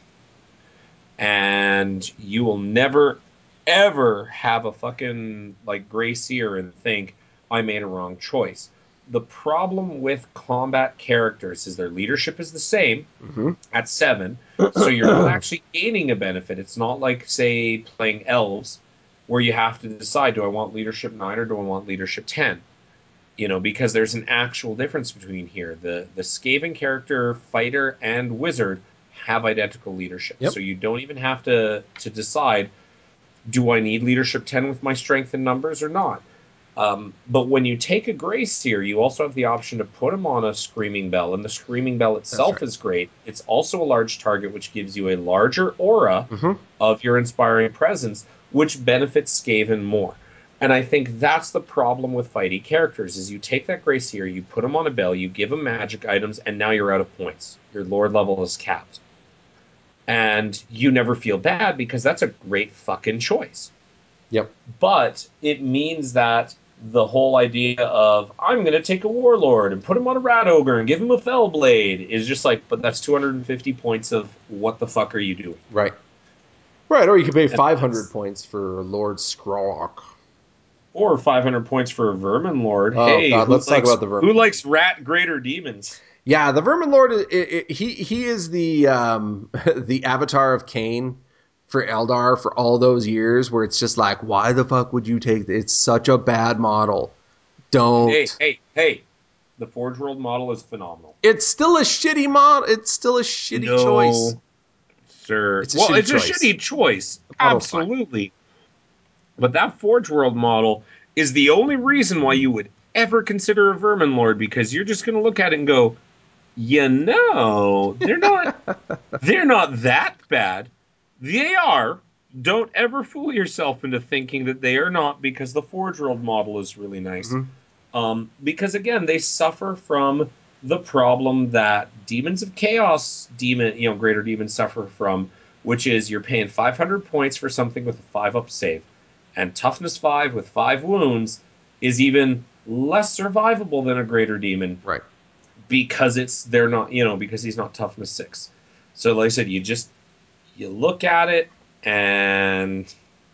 and you will never ever have a fucking like Grey Seer and think I made a wrong choice. The problem with combat characters is their leadership is the same Mm-hmm. at seven, so you're not actually gaining a benefit. It's not like say playing elves where you have to decide, do I want leadership nine or do I want leadership ten? You know, because there's an actual difference between here. The the Skaven character, fighter, and wizard have identical leadership. Yep. So you don't even have to to decide, do I need leadership ten with my strength and numbers or not? Um, but when you take a Grey Seer, you also have the option to put him on a Screaming Bell, and the Screaming Bell That's itself right. is great. It's also a large target, which gives you a larger aura Mm-hmm. of your inspiring presence, which benefits Skaven more. And I think that's the problem with fighty characters: is you take that Grey Seer, you put him on a bell, you give him magic items, and now you're out of points. Your Lord level is capped, and you never feel bad because that's a great fucking choice. Yep. But it means that the whole idea of I'm going to take a warlord and put him on a rat ogre and give him a fell blade is just like, but that's two hundred fifty points of what the fuck are you doing? Right. Right. Or you could pay And five hundred that's, points for Lord Scrawlock. or five hundred points for a vermin lord. Oh Hey, God, who let's talk likes about the Vermin who Lord. likes rat greater demons? Yeah, the Vermin Lord. It, it, he he is the um, the avatar of Cain for Eldar for all those years. Where it's just like, why the fuck would you take? It's such a bad model. Hey, Don't. hey, hey! The Forge World model is phenomenal. It's still a shitty mod. It's still a shitty choice. No, sir. It's a Well, shitty it's a choice. shitty choice. The model's fine. Absolutely. But that Forge World model is the only reason why you would ever consider a Vermin Lord, because you're just going to look at it and go, you know, they're not they're not that bad. They are. Don't ever fool yourself into thinking that they are not, because the Forge World model is really nice. Mm-hmm. Um, because again, they suffer from the problem that Demons of Chaos demon, you know, greater demons suffer from, which is you're paying five hundred points for something with a five up save, and toughness five with five wounds is even less survivable than a greater demon Right. because it's they're not, you know, because he's not toughness six. So like I said, you just you look at it and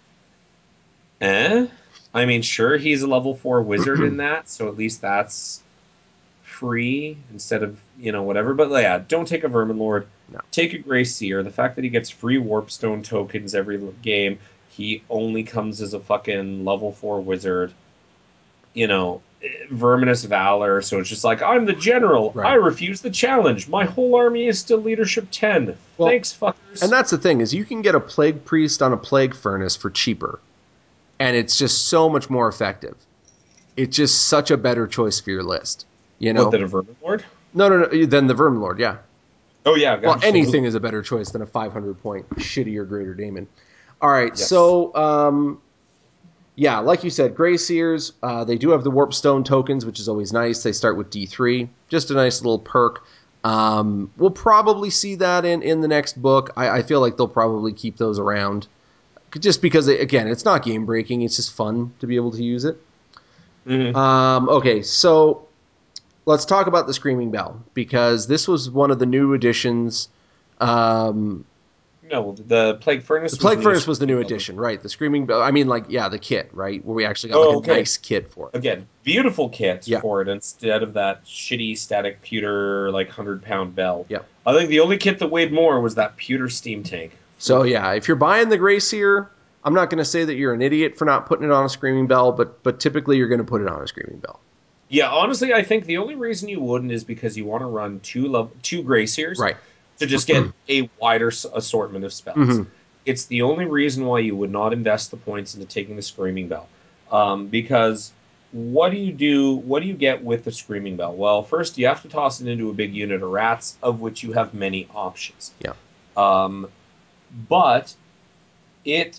eh. I mean, sure, he's a level four wizard in that, so at least that's free instead of, you know, whatever. But yeah, don't take a Vermin Lord. No. Take a Grey Seer. The fact that he gets free Warpstone tokens every game, he only comes as a fucking level four wizard. You know, Verminous Valor. So it's just like, I'm the general. I Right. refuse the challenge. My whole army is still leadership ten. Well, Thanks, and fuckers. that's the thing is you can get a plague priest on a plague furnace for cheaper, and it's just so much more effective. It's just such a better choice for your list. You What, know? than a Vermin Lord? No, no, no. Than the Vermin Lord, yeah. Oh, yeah, Well, absolutely. anything is a better choice than a five hundred point shittier Greater Daemon. All right, Yes. so um, yeah, like you said, Grey Seers, uh, they do have the Warpstone tokens, which is always nice. They start with D three, just a nice little perk. Um, we'll probably see that in, in the next book. I, I feel like they'll probably keep those around. Just because, again, it's not game breaking. It's just fun to be able to use it. Mm-hmm. Um, okay, so let's talk about the Screaming Bell, because this was one of the new additions. Um, No, the Plague Furnace the was Plague the new Furnace was the new Screaming Bell. addition, right? The Screaming Bell. I mean, like, yeah, the kit, right? Where we actually got like Oh, a okay. nice kit for it. Again, beautiful kit Yeah. for it instead of that shitty static pewter, like, one hundred pound bell. Yeah. I think the only kit that weighed more was that pewter steam tank. So, yeah, if you're buying the Grey Seer, I'm not going to say that you're an idiot for not putting it on a Screaming Bell, but but typically you're going to put it on a Screaming Bell. Yeah, honestly, I think the only reason you wouldn't is because you want to run two level, two Grey Seers Right. to just get a wider s- assortment of spells. Mm-hmm. It's the only reason why you would not invest the points into taking the Screaming Bell. Um, because what do you do? What do you get with the Screaming Bell? Well, first you have to toss it into a big unit of rats, of which you have many options. Yeah. Um, but it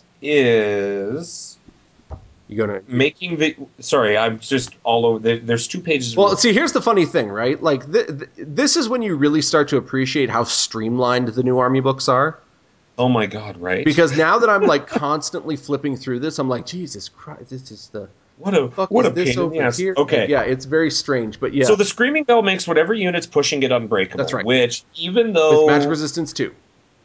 is You're going to. making the. Sorry, I'm just all over. There, there's two pages. Well, of see, here's the funny thing, right? Like, th- th- this is when you really start to appreciate how streamlined the new army books are. Oh my god, right? Because now that I'm like constantly flipping through this, I'm like, Jesus Christ, this is the What a fuck what is a this pain in the over ass. here? Like, Okay. yeah, it's very strange, but yeah, So the Screaming Bell makes whatever unit's pushing it unbreakable. that's right. Which, even With Magic though Resistance two.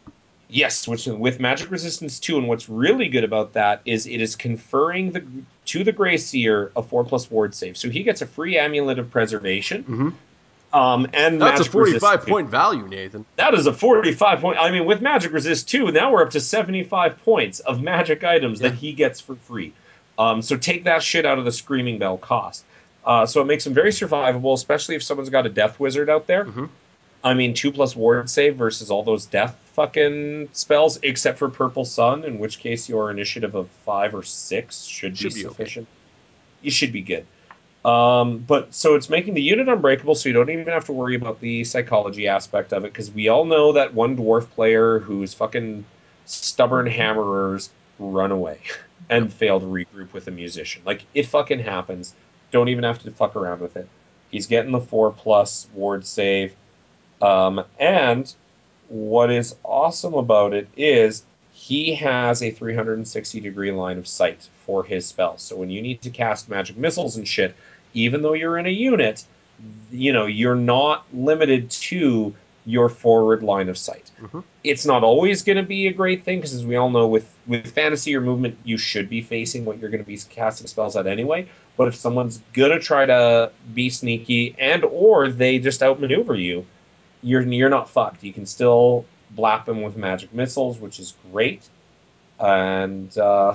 yes, which with Magic Resistance two, and what's really good about that is it is conferring the to the Grey Seer a four plus ward save. So he gets a free Amulet of Preservation. Mm-hmm. Um, and That's Magic a forty-five Resist point value, Nathan. That is a forty-five point. I mean, with Magic Resist two, now we're up to seventy-five points of magic items Yeah. that he gets for free. Um, so take that shit out of the Screaming Bell cost. Uh, so it makes him very survivable, especially if someone's got a Death Wizard out there. Mm-hmm. I mean, two plus ward save versus all those death fucking spells, except for Purple Sun, in which case your initiative of five or six should, Should be be okay. sufficient. You should be good. Um, but so it's making the unit unbreakable, so you don't even have to worry about the psychology aspect of it, because we all know that one dwarf player who's fucking stubborn hammerers run away and Yep. fail to regroup with a musician. Like, it fucking happens. Don't even have to fuck around with it. He's getting the four plus ward save. Um, and what is awesome about it is he has a three hundred sixty degree line of sight for his spells. So when you need to cast magic missiles and shit, even though you're in a unit, you know, you're not limited to your forward line of sight. Mm-hmm. It's not always going to be a great thing because, as we all know, with, with fantasy or movement, you should be facing what you're going to be casting spells at anyway. But if someone's going to try to be sneaky and or they just outmaneuver you, you're you're not fucked. You can still blap him with magic missiles, which is great. And uh,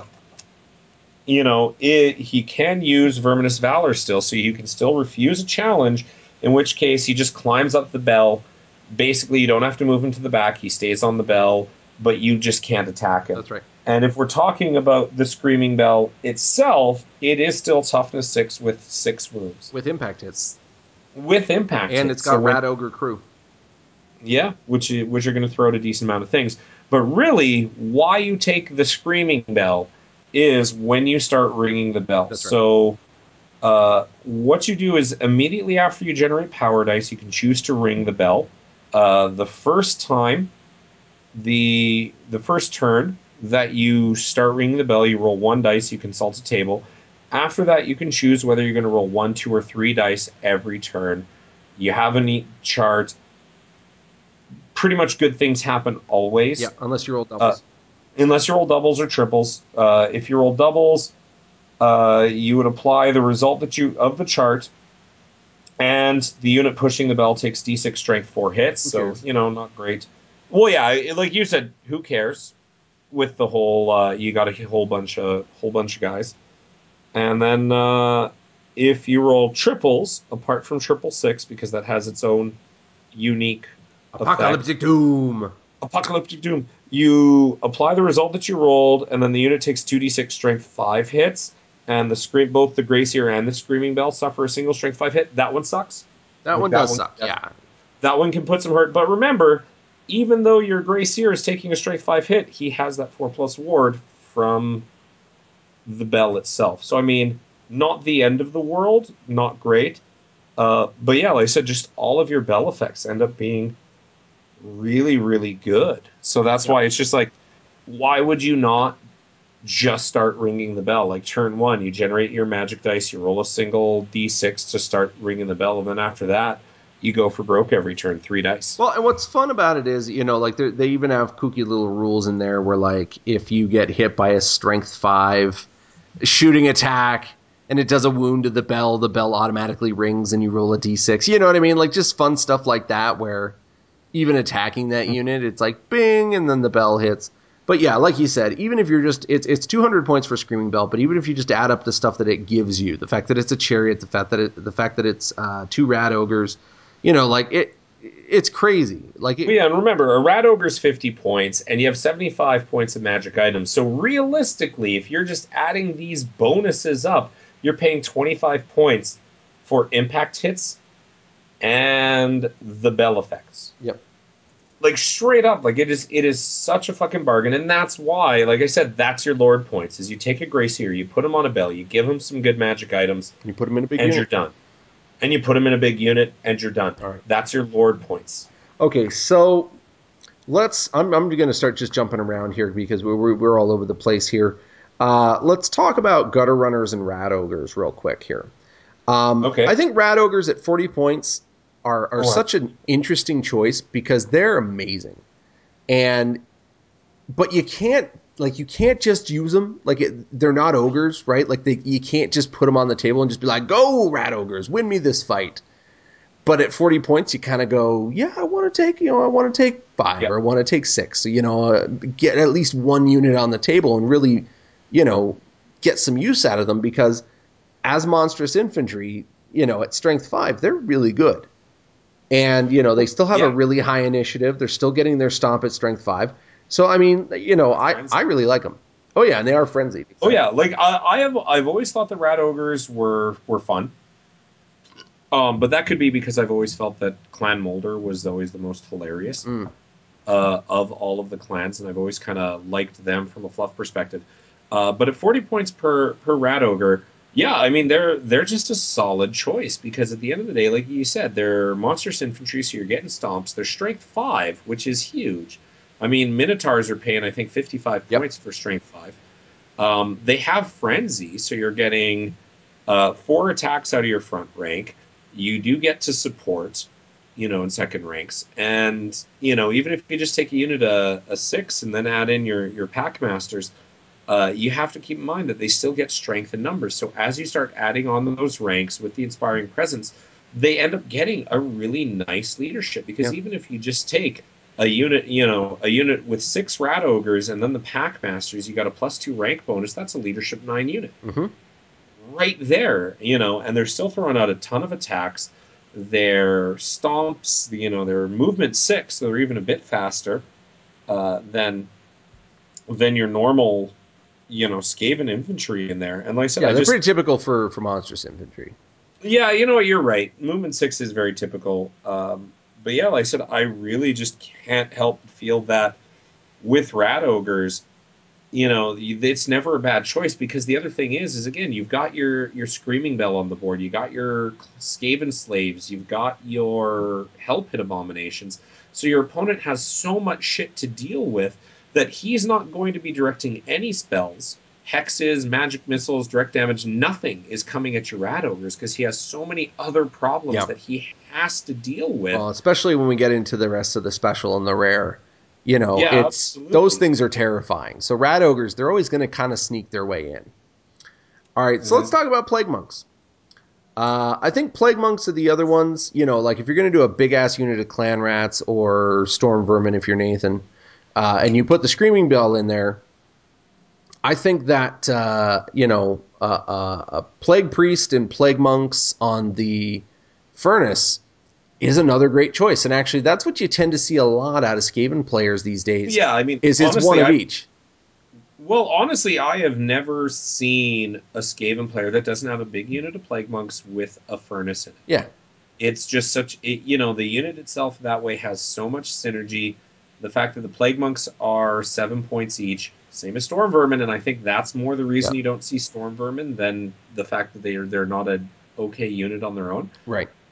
you know, it, he can use Verminous Valor still, so you can still refuse a challenge, in which case he just climbs up the bell. Basically, you don't have to move him to the back. He stays on the bell, but you just can't attack him. That's right. And if we're talking about the Screaming Bell itself, it is still toughness six with six wounds. With impact hits. With impact And hits. it's got So when- Rat Ogre Crew. Yeah, which which are going to throw out a decent amount of things. But really, why you take the Screaming Bell is when you start ringing the bell. That's right. So uh, what you do is immediately after you generate power dice, you can choose to ring the bell. Uh, the first time, the the first turn that you start ringing the bell, you roll one dice, you consult a table. After that, you can choose whether you're going to roll one, two, or three dice every turn. You have a neat chart. Pretty much good things happen always. Yeah, unless you roll Uh, doubles. unless you roll doubles or triples. Uh, if you roll doubles, uh, you would apply the result that you of the chart, and the unit pushing the bell takes d six strength four hits. Who So cares? you know, not great. Well, yeah, it- like you said, who cares? With the whole, uh, you got a whole bunch of whole bunch of guys, and then uh, if you roll triples, apart from triple six, because that has its own unique effect. Apocalyptic Doom. Apocalyptic Doom. You apply the result that you rolled, and then the unit takes two d six strength five hits, and the scream both the Grey Seer and the Screaming Bell suffer a single strength five hit. That one sucks. That Like, one that does one- suck, that- yeah. That one can put some hurt. But remember, even though your Grey Seer is taking a strength five hit, he has that four plus ward from the bell itself. So I mean, not the end of the world, not great. Uh, but yeah, like I said, just all of your bell effects end up being really, really good. So that's Yep. why it's just like, why would you not just start ringing the bell? Like turn one, you generate your magic dice, you roll a single d six to start ringing the bell, and then after that, you go for broke every turn, three dice. Well, and what's fun about it is, you know, like they even have kooky little rules in there where, like, if you get hit by a strength five shooting attack and it does a wound to the bell, the bell automatically rings and you roll a d six. You know what I mean? Like, just fun stuff like that where even attacking that unit, it's like bing, and then the bell hits. But yeah, like you said, even if you're just, it's it's two hundred points for Screaming Bell, but even if you just add up the stuff that it gives you, the fact that it's a chariot, the fact that it, the fact that it's uh, two rat ogres, you know, like it, it's crazy. Like Well, it, yeah, and remember, a rat ogre's fifty points, and you have seventy-five points of magic items. So realistically, if you're just adding these bonuses up, you're paying twenty-five points for impact hits and the bell effects. yep, Like straight up, like it is it is such a fucking bargain. And that's why, like I said, that's your lord points. Is you take a Gracier, you put him on a bell, you give him some good magic items, you put them in a big and you're unit. done. And you put him in a big unit, and you're done. All right. That's your lord points. Okay, so let's. I'm I'm going to start just jumping around here because we're we're we're all over the place here. Uh, let's talk about gutter runners and rat ogres real quick here. Um, Okay. I think rat ogres at forty points are are Oh, such an interesting choice because they're amazing, and but you can't like you can't just use them like it, they're not ogres, right? Like they, you can't just put them on the table and just be like, "Go rat ogres, win me this fight." But at forty points, you kind of go, yeah, I want to take, you know, I want to take five yeah. or I want to take six. So, you know, uh, get at least one unit on the table and really, you know, get some use out of them because as monstrous infantry, you know, at strength five, they're really good. And, you know, they still have a Yeah. really high initiative. They're still getting their stomp at strength five. So, I mean, you know, I, I Frenzy. really like them. Oh, yeah, and they are frenzied. Oh Exactly. yeah, like I, I have I've always thought the rat ogres were were fun. Um, but that could be because I've always felt that Clan Molder was always the most hilarious Mm. uh, of all of the clans, and I've always kind of liked them from a fluff perspective. Uh, but at forty points per per rat ogre, yeah, I mean they're they're just a solid choice because at the end of the day, like you said, they're monstrous infantry, so you're getting stomps. They're strength five, which is huge. I mean, Minotaurs are paying I think fifty five Yep. points for strength five. Um, they have frenzy, so you're getting uh, four attacks out of your front rank. You do get to support, you know, in second ranks, and you know even if you just take a unit a, a six and then add in your your pack masters, uh, you have to keep in mind that they still get strength in numbers. So as you start adding on those ranks with the inspiring presence, they end up getting a really nice leadership because Yeah. even if you just take a unit, you know, a unit with six rat ogres and then the pack masters, you got a plus two rank bonus. That's a leadership nine unit Mm-hmm. right there, you know, and they're still throwing out a ton of attacks. Their stomps, you know, their movement six, so they're even a bit faster uh, than than your normal, you know, Skaven infantry in there. And like I said, Yeah, I they're just, pretty typical for, for monstrous infantry. yeah, you know what, you're right. Movement six is very typical. Um, but yeah, like I said, I really just can't help feel that with rat ogres, you know, it's never a bad choice because the other thing is, is again, you've got your your screaming bell on the board, you got your Skaven slaves, you've got your hell pit abominations. So your opponent has so much shit to deal with that he's not going to be directing any spells, hexes, magic missiles, direct damage. Nothing is coming at your rat ogres because he has so many other problems Yeah. that he has to deal with. Well, especially when we get into the rest of the special and the rare, you know, Yeah, it's those absolutely. things are terrifying. So rat ogres, they're always going to kind of sneak their way in. All right, so let's Mhm. talk about plague monks. Uh, I think plague monks are the other ones. You know, like if you're going to do a big ass unit of clan rats or storm vermin, if you're Nathan, uh, and you put the screaming bell in there, I think that uh, you know uh, uh, a plague priest and plague monks on the furnace is another great choice. And actually, that's what you tend to see a lot out of Skaven players these days. Yeah, I mean, Is it's one honestly, of I each. Well, honestly, I have never seen a Skaven player that doesn't have a big unit of Plague Monks with a furnace in it. Yeah, It's just such, it, you know, the unit itself that way has so much synergy. The fact that the Plague Monks are seven points each, same as Storm Vermin, and I think that's more the yeah, reason you don't see Storm Vermin than the fact that they are they're not an okay unit on their own. right.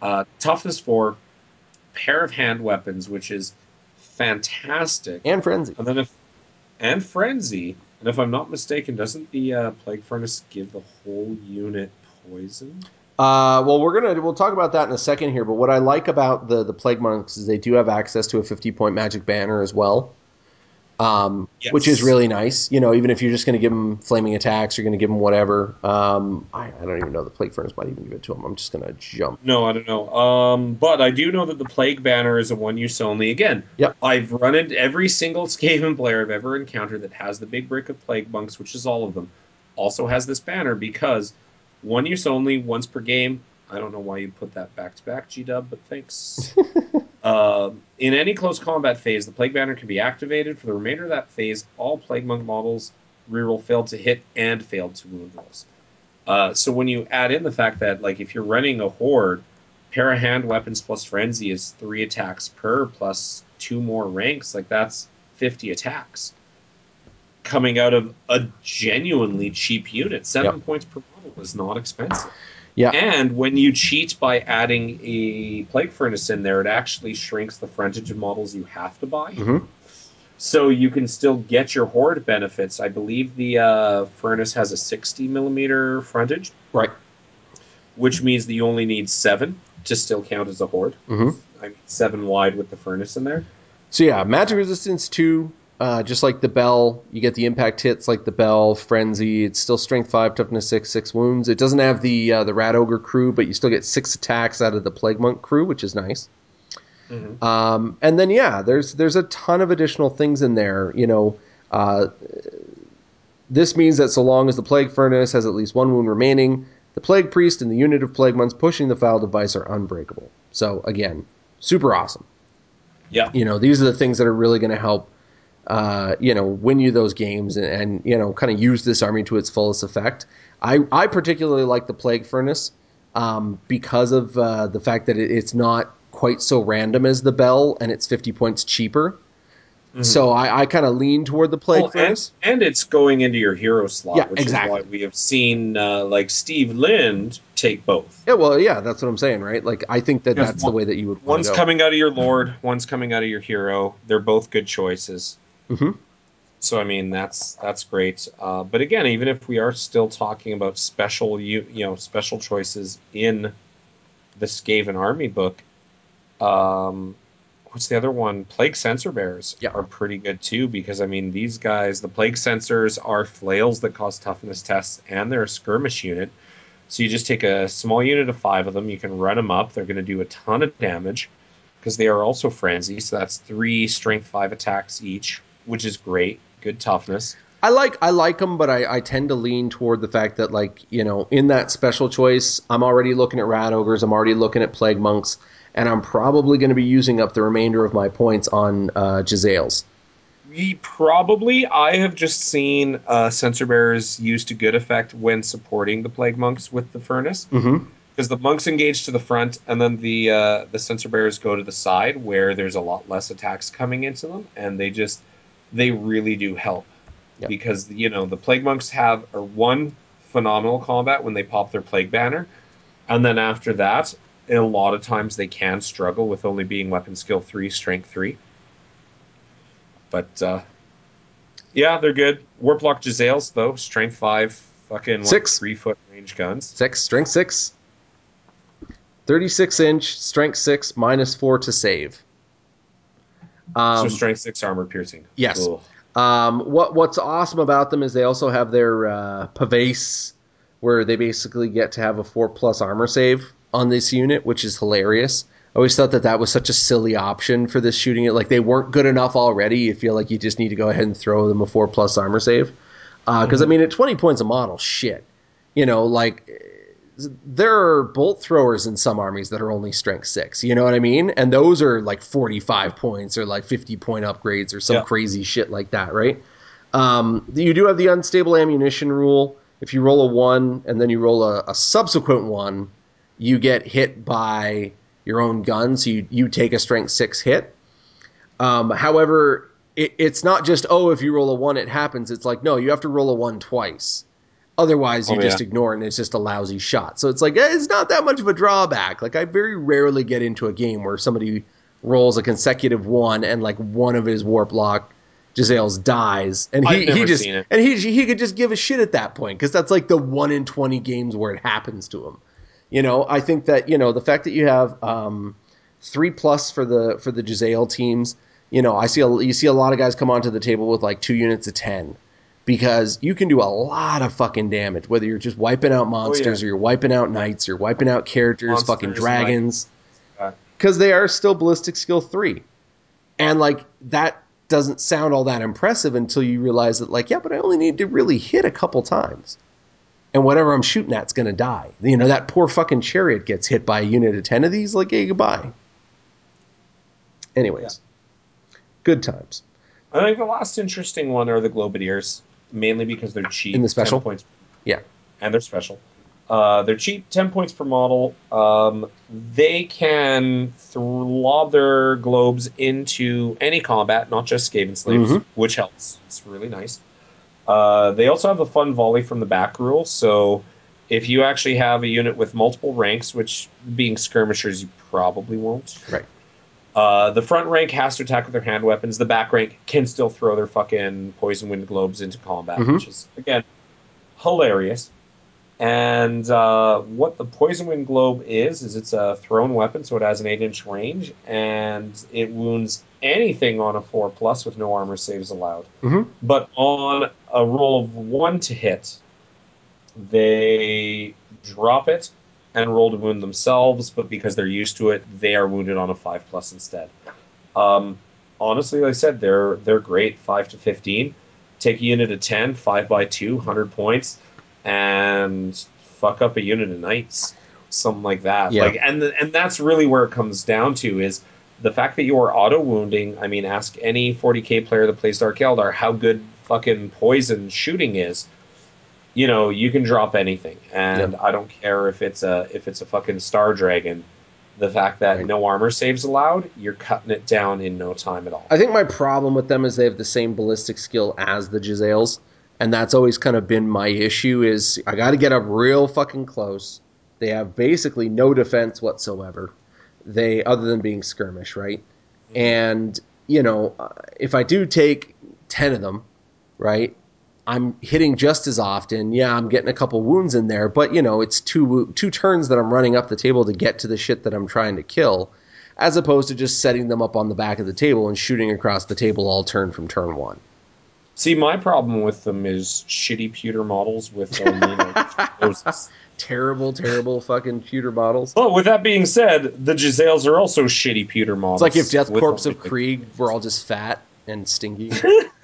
Uh, toughness four, pair of hand weapons, which is fantastic. And Frenzy. And then if and frenzy. And if I'm not mistaken, doesn't the uh, plague furnace give the whole unit poison? Uh, well, we're gonna we'll talk about that in a second here. But what I like about the the plague monks is they do have access to a fifty point magic banner as well. Um, Yes. Which is really nice. You know, even if you're just going to give them flaming attacks, you're going to give them whatever. Um, I, I don't even know the plague furnace might even give it to them. I'm just going to jump. No, I don't know. Um, but I do know that the plague banner is a one use only. Again, Yep. I've run into every single Skaven player I've ever encountered that has the big brick of plague monks, which is all of them, also has this banner because one use only, once per game. I don't know why you put that back to back, G Dub, but thanks. Uh, in any close combat phase, the Plague Banner can be activated. For the remainder of that phase, all Plague Monk models reroll failed to hit and failed to wound rolls. Uh, so when you add in the fact that, like, if you're running a Horde, pair of hand weapons plus Frenzy is three attacks per plus two more ranks, like, that's fifty attacks coming out of a genuinely cheap unit. Seven Yep. points per model is not expensive. Yeah. And when you cheat by adding a Plague Furnace in there, it actually shrinks the frontage of models you have to buy. Mm-hmm. So you can still get your Horde benefits. I believe the uh, Furnace has a sixty millimeter frontage. Right. Which means that you only need seven to still count as a Horde. Mm-hmm. I mean, seven wide with the Furnace in there. So yeah, magic resistance two, uh, just like the bell, you get the impact hits like the bell, frenzy. It's still strength five, toughness six, six wounds. It doesn't have the uh, the rat ogre crew, but you still get six attacks out of the plague monk crew, which is nice. Mm-hmm. Um, and then yeah, there's there's a ton of additional things in there. You know, uh, this means that so long as the plague furnace has at least one wound remaining, the plague priest and the unit of plague monks pushing the foul device are unbreakable. So again, super awesome. Yeah. You know, these are the things that are really going to help, uh, you know, win you those games and, and you know, kind of use this army to its fullest effect. I, I particularly like the Plague Furnace um, because of uh, the fact that it, it's not quite so random as the Bell and it's fifty points cheaper. Mm-hmm. So I, I kind of lean toward the Plague well, Furnace. And, and it's going into your hero slot, yeah, which exactly. is why we have seen, uh, like, Steve Lind take both. Yeah, well, yeah, that's what I'm saying, right? Like, I think that that's one, the way that you would want One's to go. coming out of your Lord, one's coming out of your hero. They're both good choices. Mm-hmm. So I mean that's that's great. Uh, but again, even if we are still talking about special you you know special choices in the Skaven Army book, um, what's the other one? Plague Sensor Bears yeah. are pretty good too because I mean these guys, the Plague Sensors are flails that cause toughness tests and they're a skirmish unit. So you just take a small unit of five of them, you can run them up. They're going to do a ton of damage because they are also frenzy. So that's three strength five attacks each, which is great. Good toughness. I like I like them, but I, I tend to lean toward the fact that, like, you know, in that special choice, I'm already looking at rat ogres, I'm already looking at plague monks, and I'm probably going to be using up the remainder of my points on uh, Jezzails. We probably. I have just seen uh, Sensor Bears used to good effect when supporting the Plague Monks with the Furnace. Mm-hmm. Because the monks engage to the front, and then the uh, the Sensor Bears go to the side, where there's a lot less attacks coming into them, and they just they really do help. Yep. Because you know the Plague Monks have a one phenomenal combat when they pop their Plague Banner, and then after that, a lot of times they can struggle with only being weapon skill three, strength three. But uh, yeah, they're good. Warplock Jezzails though, strength five, fucking what, six three foot range guns. Six strength six. thirty-six inch, strength six, minus four to save. Um, so strength six, armor piercing. Yes. Um, what What's awesome about them is they also have their uh, Pavase, where they basically get to have a four plus armor save on this unit, which is hilarious. I always thought that that was such a silly option for this shooting it. Like, they weren't good enough already. You feel like you just need to go ahead and throw them a four plus armor save. Because, uh, mm-hmm. I mean, at twenty points a model, shit. You know, like, there are bolt throwers in some armies that are only strength six, you know what I mean? And those are like forty-five points or like fifty point upgrades or some yeah. crazy shit like that, right? Um, you do have the unstable ammunition rule. If you roll a one and then you roll a, a subsequent one, you get hit by your own gun, so you, you take a strength six hit. Um, however, it, it's not just, oh, if you roll a one, it happens. It's like, no, you have to roll a one twice. Otherwise, you Oh, just yeah. ignore it and it's just a lousy shot. So it's like, eh, it's not that much of a drawback. Like, I very rarely get into a game where somebody rolls a consecutive one and like one of his warp lock Giselles dies, and I've he, he never just seen it. and he he could just give a shit at that point, because that's like the one in twenty games where it happens to him. You know, I think that, you know, the fact that you have um, three plus for the for the Giselle teams, you know, I see a, you see a lot of guys come onto the table with like two units of ten, because you can do a lot of fucking damage, whether you're just wiping out monsters Oh, yeah. or you're wiping out knights or wiping out characters, fucking Monsters, dragons, knights. because they are still ballistic skill three. And like that doesn't sound all that impressive until you realize that, like, yeah, but I only need to really hit a couple times, and whatever I'm shooting at's going to die. You know, that poor fucking chariot gets hit by a unit of ten of these, like, hey, goodbye. Anyways, yeah. Good times. I think the last interesting one are the Globadiers, mainly because they're cheap. In the special? ten points. Yeah. And they're special. Uh, they're cheap, ten points per model. Um, they can th- lob their globes into any combat, not just Skaven slaves, Mm-hmm. which helps. It's really nice. Uh, they also have the fun volley from the back rule, so if you actually have a unit with multiple ranks, which being skirmishers you probably won't. Right. Uh, the front rank has to attack with their hand weapons. The back rank can still throw their fucking poison wind globes into combat, mm-hmm. which is, again, hilarious. And uh, what the Poison Wind Globe is, is it's a thrown weapon, so it has an eight inch range, and it wounds anything on a four plus with no armor saves allowed. Mm-hmm. But on a roll of one to hit, they drop it and roll to wound themselves, but because they're used to it, they are wounded on a five plus instead. Um, honestly, like I said, they're they're great. five to fifteen. Take a unit of ten, five by two, one hundred points, and fuck up a unit of knights, something like that. Yeah. Like, and the, and that's really where it comes down to, is the fact that you are auto wounding. I mean, ask any forty K player that plays Dark Eldar how good fucking poison shooting is. You know, you can drop anything, and Yep. I don't care if it's a if it's a fucking Star Dragon. The fact that Right. no armor saves allowed, you're cutting it down in no time at all. I think my problem with them is they have the same ballistic skill as the Giselles, and that's always kind of been my issue, is I got to get up real fucking close. They have basically no defense whatsoever, they other than being skirmish, right? Mm-hmm. And, you know, if I do take ten of them, right, I'm hitting just as often. Yeah, I'm getting a couple wounds in there, but, you know, it's two two turns that I'm running up the table to get to the shit that I'm trying to kill, as opposed to just setting them up on the back of the table and shooting across the table all turn from turn one. See, my problem with them is shitty pewter models with only like those. Terrible, terrible fucking pewter models. But with that being said, the Giselles are also shitty pewter models. It's like if Death Corps of only, Krieg were all just fat and stinky.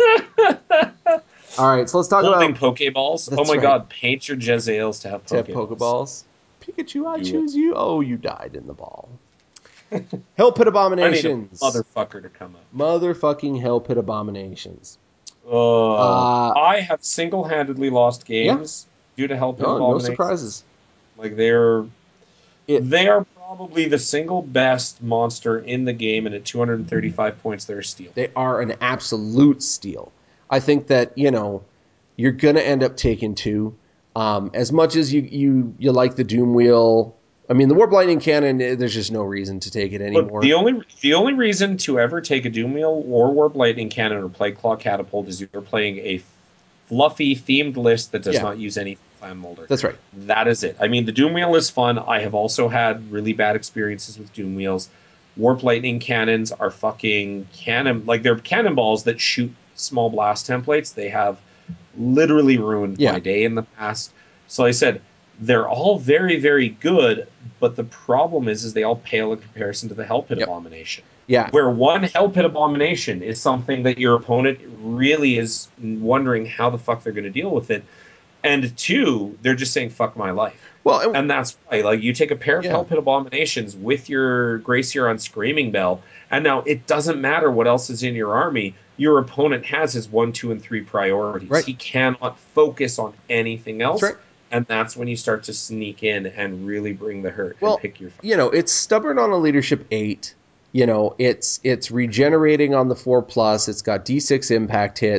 All right, so let's talk holding about Pokeballs. That's Oh my right. god, paint your Giselles to have to have Pokeballs. Pokeballs. Pikachu, I Do choose it. you. Oh, you died in the ball. Hell Pit Abominations. I need a motherfucker to come up. Motherfucking Hell Pit Abominations. Uh, Uh, I have single-handedly lost yeah. games due to Hell Pit No, no Abominations. surprises. Like they're It, they are probably the single best monster in the game, and at two hundred thirty-five points, they're a steal. They are an absolute steal. I think that, you know, you're going to end up taking two. Um, as much as you, you, you like the Doom Wheel, I mean, the Warp Lightning Cannon, there's just no reason to take it anymore. But the only the only reason to ever take a Doom Wheel or Warp Lightning Cannon or Plague Claw Catapult is you're playing a fluffy themed list that does Yeah. not use any Clan Molder. That's right. That is it. I mean, the Doom Wheel is fun. I have also had really bad experiences with Doom Wheels. Warp Lightning Cannons are fucking cannon, like they're cannonballs that shoot small blast templates. They have literally ruined Yeah. my day in the past. So like I said, they're all very, very good, but the problem is, is they all pale in comparison to the Hell Pit Yep. Abomination. Yeah. Where one Hell Pit Abomination is something that your opponent really is wondering how the fuck they're going to deal with it. And two, they're just saying, fuck my life. Well, and, and that's why, like, you take a pair of Yeah. Hell Pit Abominations with your Gracier on Screaming Bell, and now it doesn't matter what else is in your army. Your opponent has his one, two, and three priorities. Right. He cannot focus on anything else. That's right. And that's when you start to sneak in and really bring the hurt well, and pick your fight. You know, it's stubborn on a leadership eight. You know, it's it's regenerating on the four plus. It's got D six impact hits.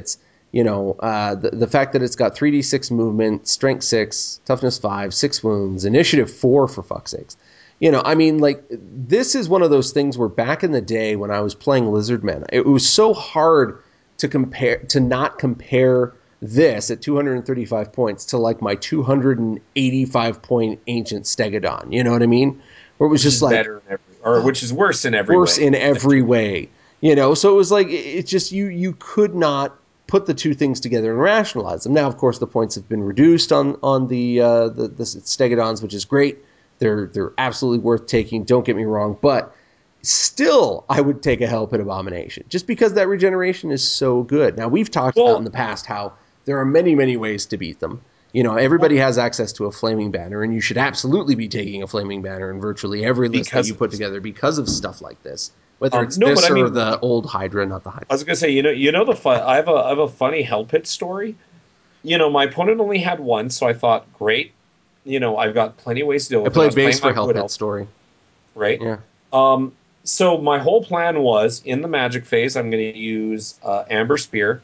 You know, uh, the, the fact that it's got three d six movement, strength six, toughness five, six wounds, initiative four for fuck's sakes. You know, I mean, like, this is one of those things where back in the day when I was playing Lizardmen, it was so hard to compare, to not compare this at two hundred thirty-five points to like my two hundred eighty-five point Ancient Stegodon. You know what I mean? Where it was which just is like, better in every, or which is worse in every worse way. in every way. You know, so it was like, it's just, you you could not put the two things together and rationalize them. Now, of course, the points have been reduced on on the uh, the, the Stegodons, which is great. They're they're absolutely worth taking. Don't get me wrong, but still, I would take a Hell Pit Abomination just because that regeneration is so good. Now, we've talked Well, about in the past how there are many many ways to beat them. You know, everybody well, has access to a Flaming Banner, and you should absolutely be taking a Flaming Banner in virtually every list that because you of put this. together because of stuff like this. Whether Um, it's no, but this I or mean, the old Hydra, not the Hydra. I was gonna say, you know, you know the fun. I have a I have a funny Hell Pit story. You know, my opponent only had one, so I thought, great. You know, I've got plenty of ways to deal I with it. I played was base playing for my Hell Wood Pit Elf, story. right? Yeah. Um, so my whole plan was in the Magic phase, I'm going to use uh, Amber Spear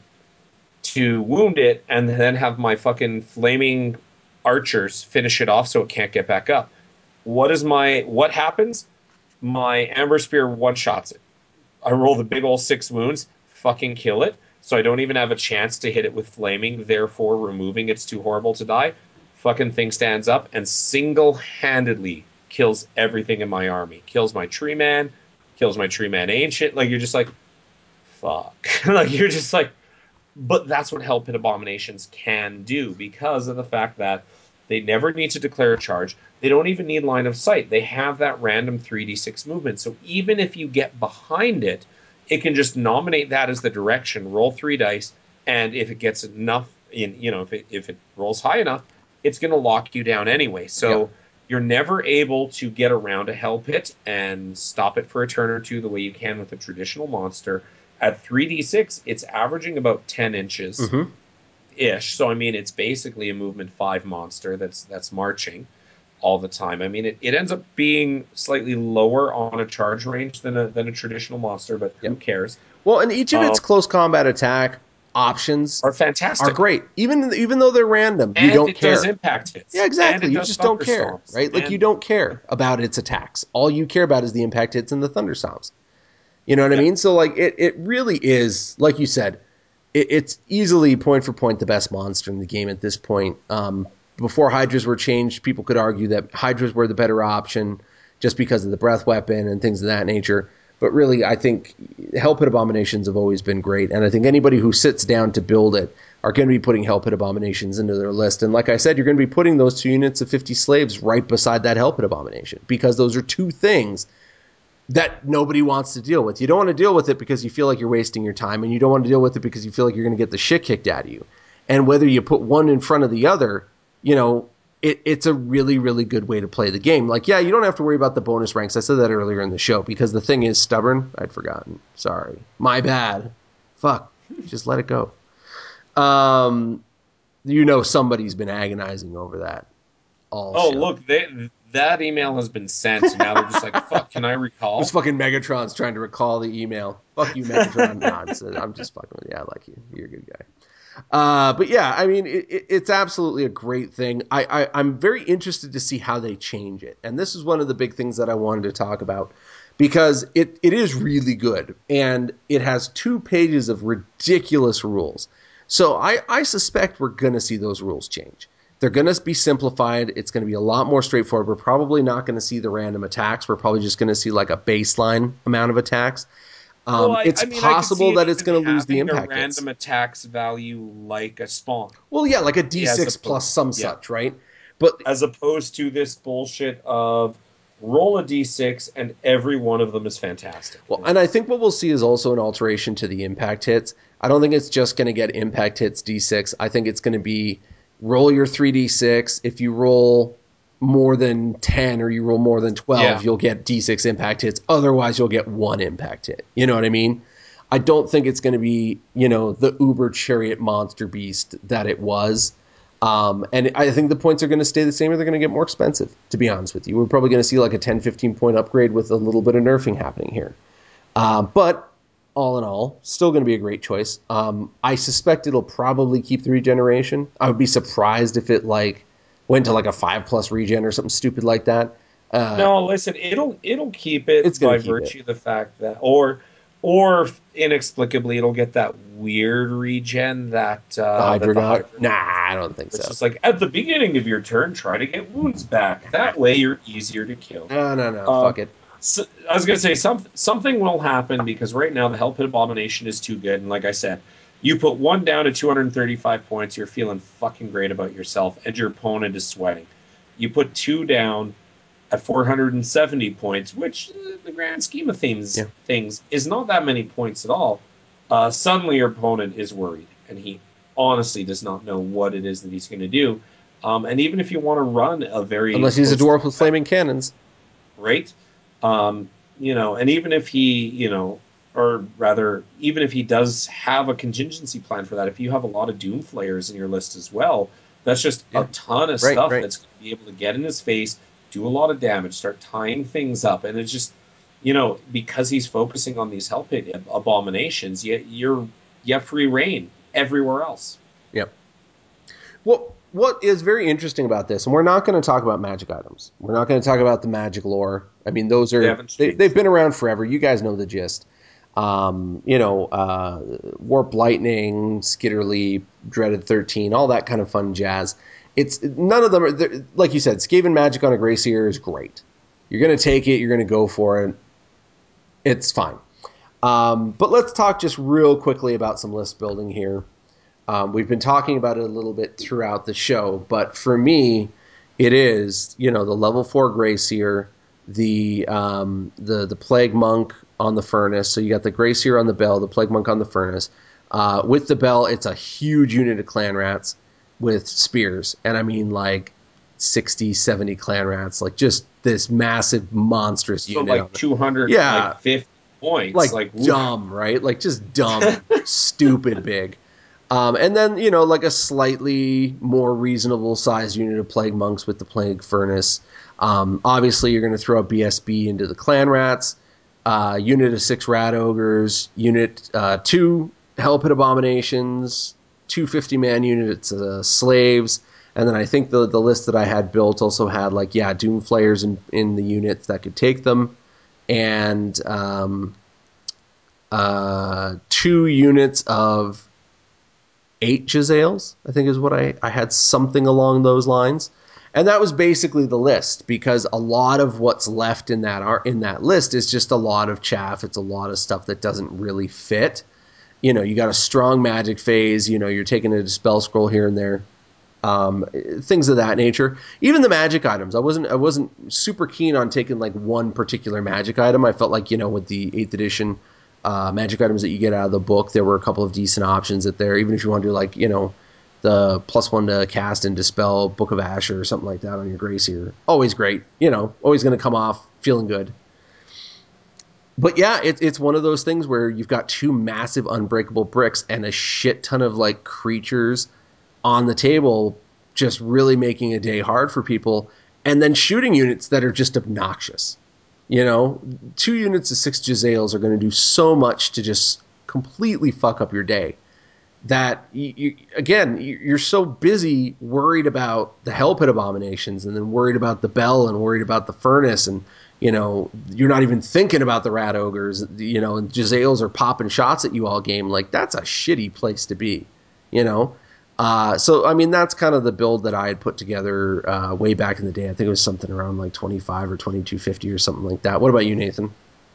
to wound it, and then have my fucking flaming archers finish it off so it can't get back up. What is my what happens? My Amber Spear one shots it. I roll the big old six wounds, fucking kill it. So I don't even have a chance to hit it with flaming, therefore removing it's too horrible to die. Fucking thing stands up and single-handedly kills everything in my army. Kills my tree man, kills my tree man ancient. Like, you're just like, fuck. Like, you're just like, but that's what Hell Pit Abominations can do because of the fact that they never need to declare a charge. They don't even need line of sight. They have that random three d six movement. So even if you get behind it, it can just nominate that as the direction, roll three dice, and if it gets enough, in you know, if it if it rolls high enough, it's going to lock you down anyway. So Yep. you're never able to get around a Hell Pit and stop it for a turn or two the way you can with a traditional monster. At three d six, it's averaging about ten inches Mm-hmm. ish. So I mean, it's basically a movement five monster that's that's marching all the time. I mean, it, it ends up being slightly lower on a charge range than a than a traditional monster, but who Yep. cares? Well, and each of Um, its close combat attack options are are fantastic, great. Even even though they're random, you and don't it does care. impact Yeah, hits, and exactly. it You does just don't care, thunderstorms, right? Like, you and don't care about its attacks. All you care about is the impact hits and the thunderstorms. You know what I yeah, mean? So, like, it, it really is, like you said, it, it's easily point for point the best monster in the game at this point. Um, before Hydras were changed, people could argue that Hydras were the better option just because of the breath weapon and things of that nature. But really, I think Hell Pit Abominations have always been great. And I think anybody who sits down to build it are going to be putting Hell Pit Abominations into their list. And like I said, you're going to be putting those two units of fifty slaves right beside that Hell Pit Abomination because those are two things that nobody wants to deal with. You don't want to deal with it because you feel like you're wasting your time, and you don't want to deal with it because you feel like you're going to get the shit kicked out of you. And whether you put one in front of the other, you know, it, it's a really, really good way to play the game. Like, yeah, you don't have to worry about the bonus ranks. I said that earlier in the show because the thing is stubborn. I'd forgotten. Sorry. My bad. Fuck. Just let it go. Um, you know somebody's been agonizing over that all oh show. look, they, that email has been sent, and now they're just like, fuck, can I It was recall? fucking Megatron's trying to recall the email. Fuck you, Megatron. Nah, it's, I'm just fucking with you. I like you. You're a good guy. Uh, but yeah, I mean, it, it, it's absolutely a great thing. I, I, I'm very interested to see how they change it. And this is one of the big things that I wanted to talk about because it, it is really good. And it has two pages of ridiculous rules. So I, I suspect we're going to see those rules change. They're going to be simplified. It's going to be a lot more straightforward. We're probably not going to see the random attacks. We're probably just going to see like a baseline amount of attacks. Well, Um, I, it's I mean, I could see possible it that it's even going to lose the having a impact hits. random attacks value like a spawn. Well, yeah, like a As D six opposed, plus some yeah, such, right? But as opposed to this bullshit of roll a d six and every one of them is fantastic. well, and I think what we'll see is also an alteration to the impact hits. I don't think it's just going to get impact hits D six. I think it's going to be roll your three d six. If you roll more than ten or you roll more than twelve, Yeah. you'll get D six impact hits. Otherwise, you'll get one impact hit. You know what I mean? I don't think it's going to be, you know, the uber chariot monster beast that it was. Um, and I think the points are going to stay the same or they're going to get more expensive, to be honest with you. We're probably going to see like a ten, fifteen point upgrade with a little bit of nerfing happening here. Um, but all in all, still going to be a great choice. Um, I suspect it'll probably keep the regeneration. I would be surprised if it like went to like a five plus regen or something stupid like that. Uh, No, listen, it'll it'll keep it it's going by to keep it. virtue of the fact that, or or inexplicably, it'll get that weird regen that The uh, that Hydra the God? Hydra Nah, gives. I don't think It's so. just like at the beginning of your turn, try to get wounds back. That way, you're easier to kill. No, no, no. Um, Fuck it. so, I was gonna say some, something will happen because right now the Hell Pit Abomination is too good, and like I said, you put one down to two hundred thirty-five points, you're feeling fucking great about yourself, and your opponent is sweating. You put two down at four hundred seventy points, which, uh, the grand scheme of things, Yeah. things is not that many points at all. Uh, suddenly, your opponent is worried, and he honestly does not know what it is that he's going to do. Um, and even if you want to run a very Unless he's a close dwarf with combat flaming cannons. right? Um, you know, and even if he, you know, or rather, even if he does have a contingency plan for that, if you have a lot of Doom Flayers in your list as well, that's just a Yeah. ton of Right, stuff right. that's going to be able to get in his face, do a lot of damage, start tying things up, and it's just, you know, because he's focusing on these Hell Pit abominations, you, you're you have free reign everywhere else. Yep. What what is very interesting about this, and we're not going to talk about magic items. We're not going to talk about the magic lore. I mean, those They are haven't they, they've changed. been around forever. You guys know the gist. Um, you know, uh, Warp Lightning, Skitterleap, Dreaded thirteen, all that kind of fun jazz. It's none of them are like you said. Skaven magic on a Greyseer is great. You're going to take it. You're going to go for it. It's fine. Um, but let's talk just real quickly about some list building here. Um, we've been talking about it a little bit throughout the show, but for me, it is you know the level four Greyseer, the um, the the Plague Monk on the Furnace. So you got the Greyseer on the Bell, the Plague Monk on the Furnace. Uh, with the Bell, it's a huge unit of Clan Rats with spears, and I mean like sixty, seventy Clan Rats, like just this massive monstrous So unit on like it. two hundred, like Yeah, fifty points, like like oof. dumb, right? Like just dumb, stupid big. Um, and then, you know, like a slightly more reasonable sized unit of Plague Monks with the Plague Furnace. Um, obviously, you're going to throw a B S B into the Clan Rats, uh, unit of six Rat Ogres, unit uh, two Hell Pit Abominations, two fifty man units of uh, Slaves. And then I think the, the list that I had built also had, like, yeah, Doom Flayers in, in the units that could take them. And um, uh, two units of eight Jezzails, I think is what I, I had, something along those lines. And that was basically the list because a lot of what's left in that art in that list is just a lot of chaff. It's a lot of stuff that doesn't really fit. You know, you got a strong magic phase, you know, you're taking a dispel scroll here and there. Um, things of that nature. Even the magic items, I wasn't I wasn't super keen on taking like one particular magic item. I felt like you know with the eighth edition uh, magic items that you get out of the book, there were a couple of decent options at there. Even if you want to do like you know the plus one to cast and dispel Book of Asher or something like that on your Greyseer, always great. You know, always going to come off feeling good. But yeah, it, it's one of those things where you've got two massive unbreakable bricks and a shit ton of like creatures on the table, just really making a day hard for people, and then shooting units that are just obnoxious. You know, two units of six Jezzails are going to do so much to just completely fuck up your day that you, you, again you're so busy worried about the Hell Pit Abominations and then worried about the Bell and worried about the Furnace and you know you're not even thinking about the Rat Ogres, you know, and Jezzails are popping shots at you all game. Like that's a shitty place to be, you know. Uh, so I mean that's kind of the build that I had put together uh, way back in the day. I think it was something around like twenty-five or twenty-two fifty or something like that. What about you, Nathan?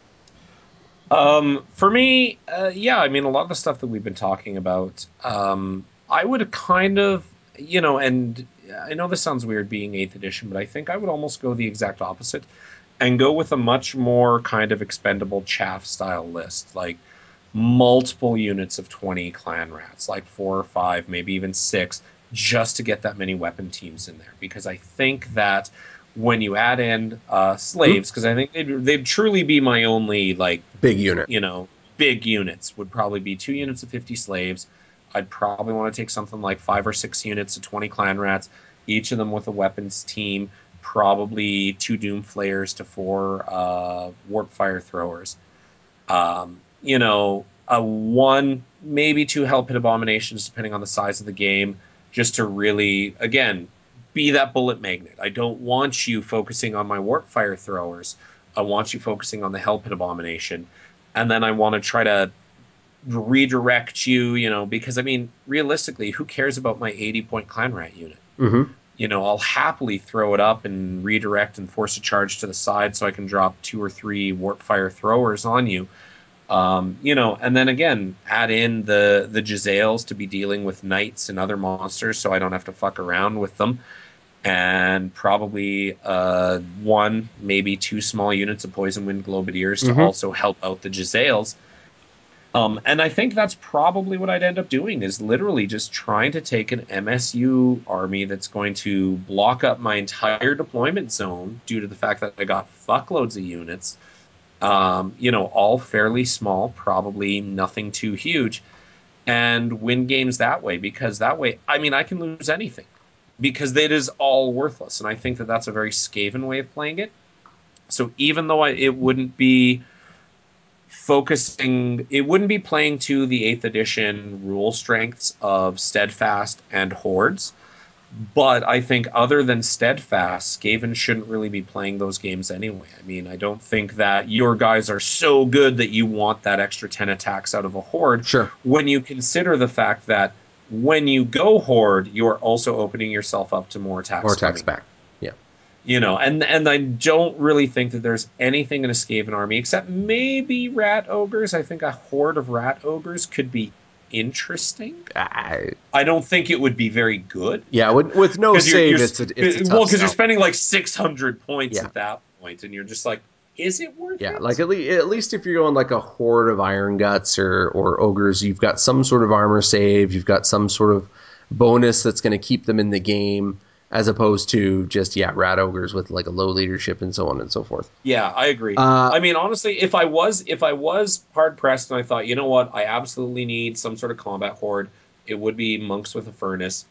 Um, for me, uh, yeah, I mean, a lot of the stuff that we've been talking about, um, I would kind of, you know, and I know this sounds weird being eighth edition, but I think I would almost go the exact opposite and go with a much more kind of expendable chaff style list, like multiple units of twenty clan rats, like four or five, maybe even six, just to get that many weapon teams in there. Because I think that when you add in uh, Hmm? slaves, because I think they'd, they'd truly be my only, like, Big unit. you know, big units would probably be two units of fifty slaves. I'd probably want to take something like five or six units of twenty clan rats, each of them with a weapons team, probably two doom flayers to four uh, warp fire throwers. Um, you know, a one, maybe two Hell Pit Abominations, depending on the size of the game, just to really, again, be that bullet magnet. I don't want you focusing on my Warp Fire throwers. I want you focusing on the Hell Pit Abomination. And then I want to try to redirect you, you know, because, I mean, realistically, who cares about my eighty point Clan Rat unit? Mm-hmm. You know, I'll happily throw it up and redirect and force a charge to the side so I can drop two or three Warp Fire throwers on you. Um, you know, and then again, add in the the Jezzails to be dealing with knights and other monsters, so I don't have to fuck around with them. And probably uh, one, maybe two small units of Poison Wind Globadiers to Mm-hmm. also help out the Jezzails. Um, and I think that's probably what I'd end up doing is literally just trying to take an M S U army that's going to block up my entire deployment zone due to the fact that I got fuckloads of units. Um, you know, all fairly small, probably nothing too huge, and win games that way because that way, I mean, I can lose anything because it is all worthless. And I think that that's a very Skaven way of playing it. So even though I, it wouldn't be focusing, it wouldn't be playing to the eighth edition rule strengths of Steadfast and Hordes. But I think other than Steadfast, Skaven shouldn't really be playing those games anyway. I mean, I don't think that your guys are so good that you want that extra ten attacks out of a Horde. Sure. When you consider the fact that when you go Horde, you are also opening yourself up to more attacks More attacks coming. back. Yeah. You know, and and I don't really think that there's anything in a Skaven army except maybe Rat Ogres. I think a horde of Rat Ogres could be interesting. I, I don't think it would be very good. yeah, with, with no Because you're, save, you're it's a it's a well, tough because you're sell. spending like six hundred points Yeah. at that point, and you're just like, is it worth Yeah, it? like at least, at least if you're going like a horde of Iron Guts or or ogres, you've got some sort of armor save, you've got some sort of bonus that's going to keep them in the game, as opposed to just yeah rat ogres with like a low leadership and so on and so forth. Yeah, I agree. Uh, I mean, honestly, if I was if I was hard pressed and I thought, you know what, I absolutely need some sort of combat horde, it would be monks with a furnace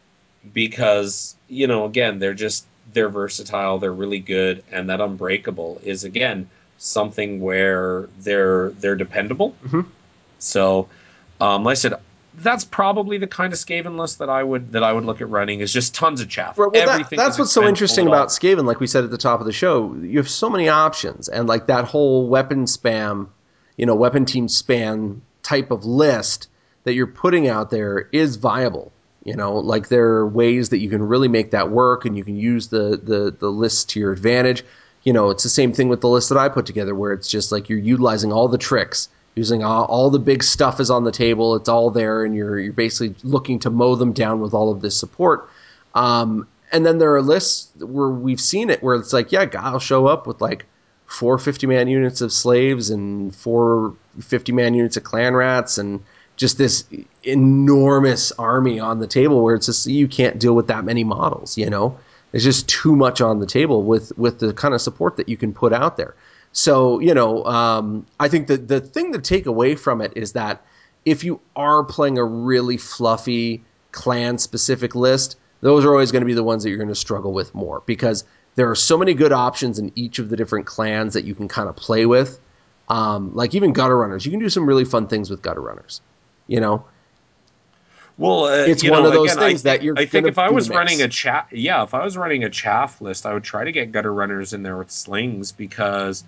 because you know, again, they're just they're versatile, they're really good, and that unbreakable is again something where they're they're dependable. mhm. So, um, like I said, that's probably the kind of Skaven list that I would that I would look at running is just tons of chaff. Right, well, that Everything that's is what's so expendable interesting at about all. Skaven. Like we said at the top of the show, you have so many options, and like that whole weapon spam, you know, weapon team spam type of list that you're putting out there is viable. You know, like there are ways that you can really make that work, and you can use the the the list to your advantage. You know, it's the same thing with the list that I put together, where it's just like you're utilizing all the tricks, using all, all the big stuff is on the table, it's all there, and you're you're basically looking to mow them down with all of this support. Um, and then there are lists where we've seen it where it's like, yeah, I'll show up with like four fifty-man units of slaves and four fifty-man units of clan rats and just this enormous army on the table where it's just you can't deal with that many models, you know? There's just too much on the table with, with the kind of support that you can put out there. So, you know, um, I think that the thing to take away from it is that if you are playing a really fluffy clan-specific list, those are always going to be the ones that you're going to struggle with more because there are so many good options in each of the different clans that you can kind of play with. Um, like even gutter runners, you can do some really fun things with gutter runners. You know, Well, uh, it's you one know, of those again, I things that think you're I going think to if I do the was running mix. a chaff, yeah, if I was running a chaff list, I would try to get gutter runners in there with slings because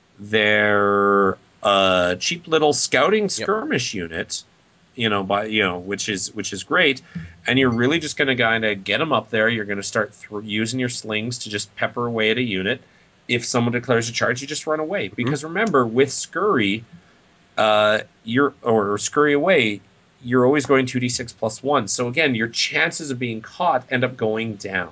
they're a cheap little scouting Yep. skirmish unit, you know, by you know, which is which is great, and you're really just going to kind of get them up there. You're going to start th- using your slings to just pepper away at a unit. If someone declares a charge, you just run away Mhm. because remember, with scurry, uh, you're or scurry away, you're always going two d six plus one. So again, your chances of being caught end up going down.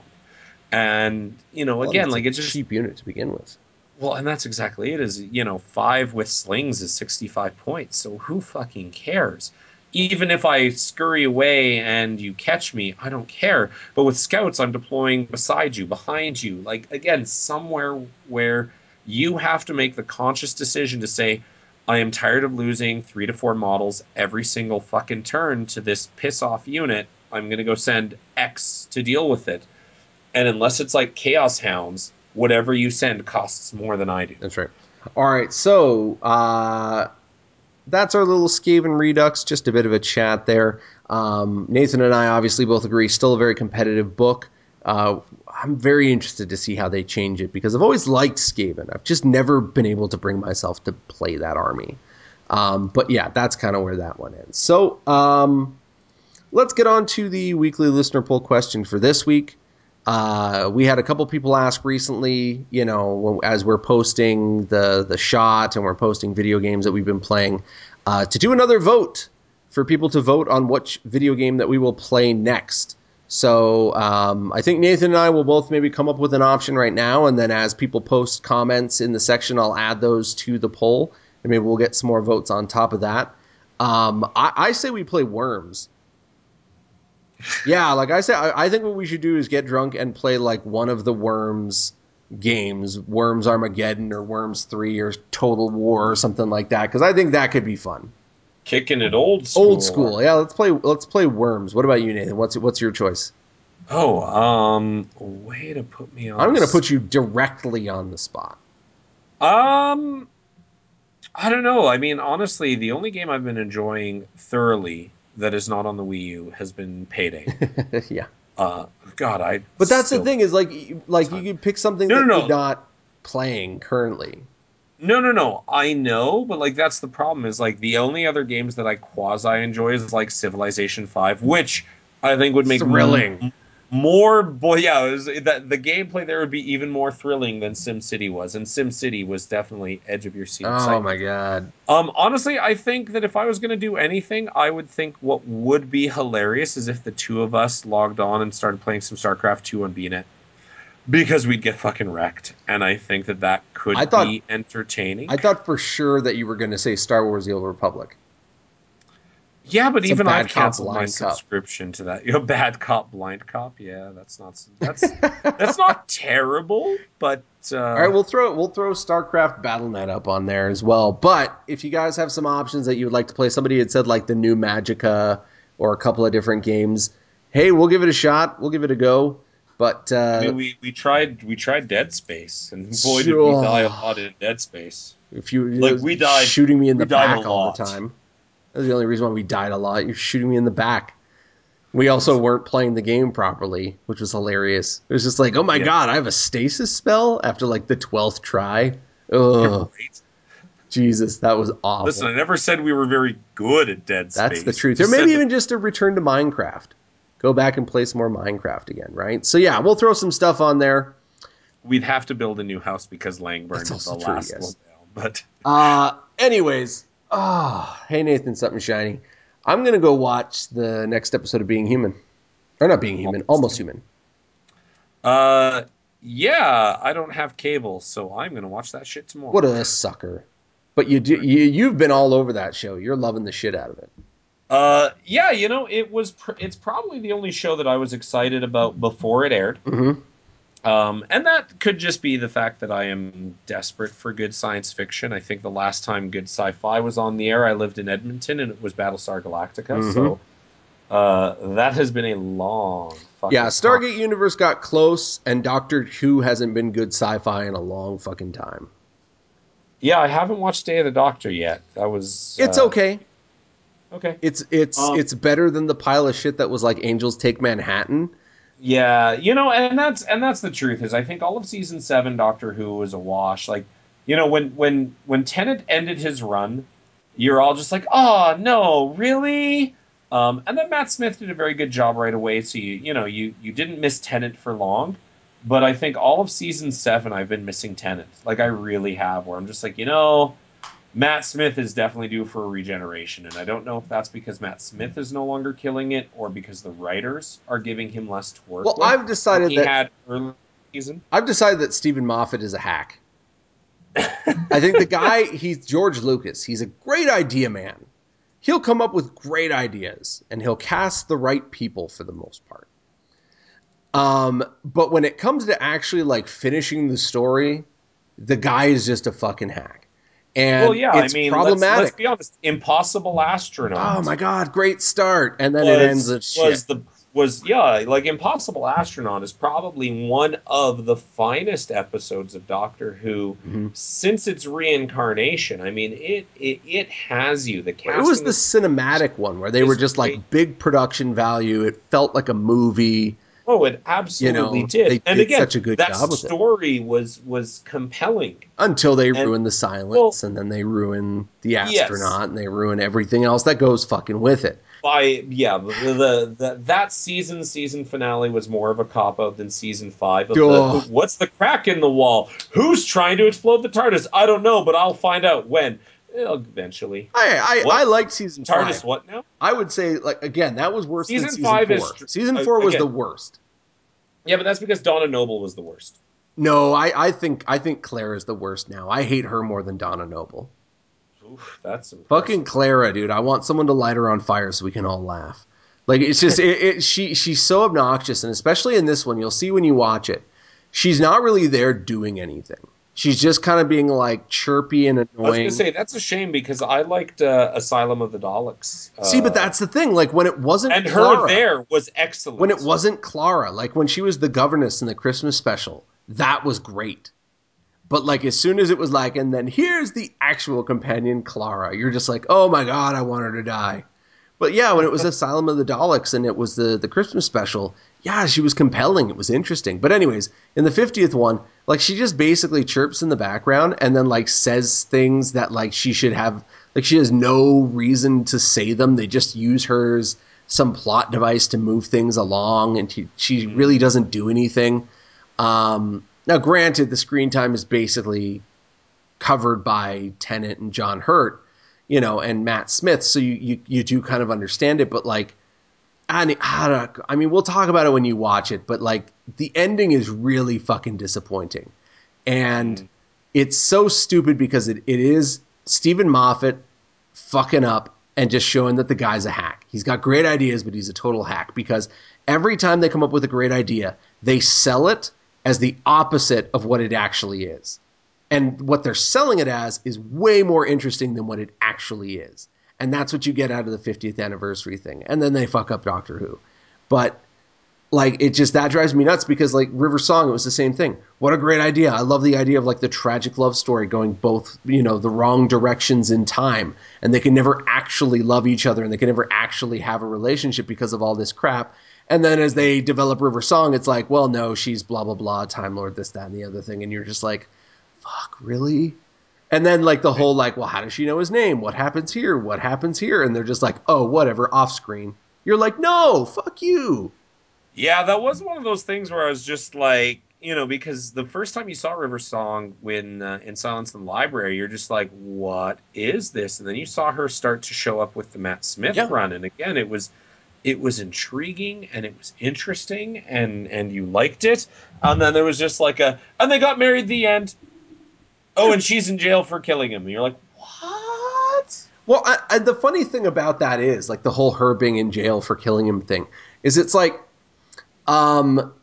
And you know, Well, and again, it's a like it's just cheap unit to begin with. well, and that's exactly it. Is you know, five with slings is sixty-five points. So who fucking cares? Even if I scurry away and you catch me, I don't care. But with scouts, I'm deploying beside you, behind you. Like again, somewhere where you have to make the conscious decision to say, I am tired of losing three to four models every single fucking turn to this piss off unit. I'm gonna go send X to deal with it. And unless it's like Chaos Hounds, whatever you send costs more than I do. That's right. All right. So, uh, that's our little Skaven Redux, just a bit of a chat there. Um, Nathan and I obviously both agree, still a very competitive book. Uh, I'm very interested to see how they change it because I've always liked Skaven. I've just never been able to bring myself to play that army. Um, but yeah, that's kind of where that one ends. So um, let's get on to the weekly listener poll question for this week. Uh, we had a couple people ask recently, you know, as we're posting the the shot and we're posting video games that we've been playing, uh, to do another vote for people to vote on which video game that we will play next. So um, I think Nathan and I will both maybe come up with an option right now, and then as people post comments in the section, I'll add those to the poll, and maybe we'll get some more votes on top of that. Um, I, I say we play Worms. Yeah, like I said, I, I think what we should do is get drunk and play like one of the Worms games, Worms Armageddon or Worms three or Total War or something like that, because I think that could be fun. Kicking it old school. Old school, yeah. Let's play. Let's play Worms. What about you, Nathan? What's what's your choice? Oh, um, way to put me on. I'm going to put you directly on the spot. Um, I don't know. I mean, honestly, the only game I've been enjoying thoroughly that is not on the Wii U has been Payday. Yeah. Uh, God, I. But that's the thing is like like you could pick something no, that no, you're no. not playing currently. No, no, no. I know, but like that's the problem. Is like the only other games that I quasi enjoy is like Civilization Five, which I think would make Thrilling. m- more. Boy, yeah, it was, that the gameplay there would be even more thrilling than SimCity was, and SimCity was definitely edge of your seat Oh excitement. my god. Um, honestly, I think that if I was going to do anything, I would think what would be hilarious is if the two of us logged on and started playing some StarCraft two on B net. Because we'd get fucking wrecked, and I think that that could I thought be entertaining. I thought for sure that you were going to say Star Wars: The Old Republic. Yeah, but It's a even bad I've cop, canceled my blind cop. subscription to that. You know, bad cop, blind cop. Yeah, that's not that's that's not terrible, but uh, All right, we'll throw we'll throw StarCraft Battle dot net up on there as well. But if you guys have some options that you would like to play, somebody had said like the new Magicka or a couple of different games. Hey, we'll give it a shot. We'll give it a go. But uh, I mean, we, we tried we tried Dead Space, and boy, did we sure, die a lot in Dead Space. if you Like we died, shooting me in we the died a back all the lot. time. That's the only reason why we died a lot. You're shooting me in the back. We also weren't playing the game properly, which was hilarious. It was just like, oh my Yeah. god, I have a stasis spell after like the twelfth try. Ugh. Right? Jesus, that was awful. Listen, I never said we were very good at Dead Space. That's the truth. I Or maybe said even that just a return to Minecraft. Go back and play some more Minecraft again, right? So yeah, we'll throw some stuff on there. we'd have to build a new house because Langburn That's is the also true, last yes. one down. But Uh, anyways, ah, hey Nathan, something shiny. I'm gonna go watch the next episode of Being Human, or not Being Human, Almost Human. Uh, yeah, I don't have cable, so I'm gonna watch that shit tomorrow. What a sucker! But you do, you you've been all over that show. You're loving the shit out of it. Uh, yeah, you know, it was. Pr- it's probably the only show that I was excited about before it aired. Mm-hmm. Um, and that could just be the fact that I am desperate for good science fiction. I think the last time good sci-fi was on the air, I lived in Edmonton, and it was Battlestar Galactica. Mm-hmm. So uh, that has been a long fucking Yeah, Stargate time. Universe got close, and Doctor Who hasn't been good sci-fi in a long fucking time. Yeah, I haven't watched Day of the Doctor yet. That was It's uh, okay. okay. It's it's Um, it's better than the pile of shit that was like Angels Take Manhattan. Yeah, you know, and that's and that's the truth is I think all of season seven Doctor Who was a wash. Like, you know, when when when Tennant ended his run, you're all just like, oh no, really? Um, and then Matt Smith did a very good job right away. So you you know you you didn't miss Tennant for long, but I think all of season seven I've been missing Tennant. Like I really have, where I'm just like, you know, Matt Smith is definitely due for a regeneration, and I don't know if that's because Matt Smith is no longer killing it or because the writers are giving him less to work Well, with I've than decided he that had early season. I've decided that Stephen Moffat is a hack. I think the guy, he's George Lucas. He's a great idea man. He'll come up with great ideas, and he'll cast the right people for the most part. Um, but when it comes to actually like finishing the story, the guy is just a fucking hack, Well, and yeah, I it's mean, let's let's problematic. be honest. Impossible Oh Astronaut my god, great start, and then it ends was with shit. was the was yeah, like Impossible Astronaut is probably one of the finest episodes of Doctor Who Mm-hmm. since its reincarnation. I mean, it it, it has you. The It was casting the is cinematic one where they were is just great. like big production value. It felt like a movie. Oh, it You absolutely know, did. they And did again, such a good that job with it story was was compelling. until they And ruin the well, silence, and then they ruin the yes, astronaut, and they ruin everything else that goes fucking with it. by yeah, the, the, the that season season finale was more of a cop out than season five of the who, Oh, what's the crack in the wall? Who's trying to explode the TARDIS? I don't know, but I'll find out when. Eventually. I, I What? I liked season five. TARDIS what now? I would say, like, again, that was worse than Season season five is four. Season uh, four was the again. worst. Yeah, but that's because Donna Noble was the worst. No, I, I think I think Claire is the worst now. I hate her more than Donna Noble. Oof, that's Fucking impressive. Clara, dude. I want someone to light her on fire so we can all laugh. Like it's just it, it she she's so obnoxious, and especially in this one, you'll see when you watch it, she's not really there doing anything. She's just kind of being like chirpy and I was gonna annoying. say that's a shame because I liked uh, Asylum of the Daleks, See, but uh, that's the thing. Like when it wasn't and her Clara, there was when it excellent. wasn't Clara, like when she was the governess in the Christmas special, that was great. But like as soon as it was like, and then here's the actual companion, Clara, you're just like, oh my god, I want her to die. But yeah, when it was Asylum of the Daleks and it was the the Christmas special, yeah, she was compelling. It was interesting. But anyways, in the fiftieth one, like she just basically chirps in the background and then like says things that like she should have, like she has no reason to say them. They just use her as some plot device to move things along, and she, she really Mm. doesn't do anything. Um, now, granted, the screen time is basically covered by Tennant and John Hurt, you know, and Matt Smith, so you you, you do kind of understand it. But like, I, I mean, we'll talk about it when you watch it. But like, the ending is really fucking disappointing, and Mm. it's so stupid because it, it is Stephen Moffat fucking up and just showing that the guy's a hack. He's got great ideas, but he's a total hack because every time they come up with a great idea, they sell it as the opposite of what it actually is. And what they're selling it as is way more interesting than what it actually is. And that's what you get out of the fiftieth anniversary thing. And then they fuck up Doctor Who. But like it just that drives me nuts because like River Song, it was the same thing. What a great idea. I love the idea of like the tragic love story going both, you know, the wrong directions in time, and they can never actually love each other and they can never actually have a relationship because of all this crap. And then as they develop River Song, it's like, well, no, she's blah blah blah, Time Lord, this, that, and the other thing, and you're just like, fuck, really? And then like the whole like, well, how does she know his name? What happens here? What happens here? And they're just like, oh, whatever, off screen. You're like, no, fuck you. Yeah, that was one of those things where I was just like, you know, because the first time you saw River Song when uh, in Silence in the Library, you're just like, what is this? And then you saw her start to show up with the Matt Smith Yeah. run, and again, it was it was intriguing and it was interesting, and and you liked it. And then there was just like a, and they got married. The end. Oh, and she's in jail for killing him. And you're like, what? Well, I, I, the funny thing about that is, like, the whole her being in jail for killing him thing, is it's like, um,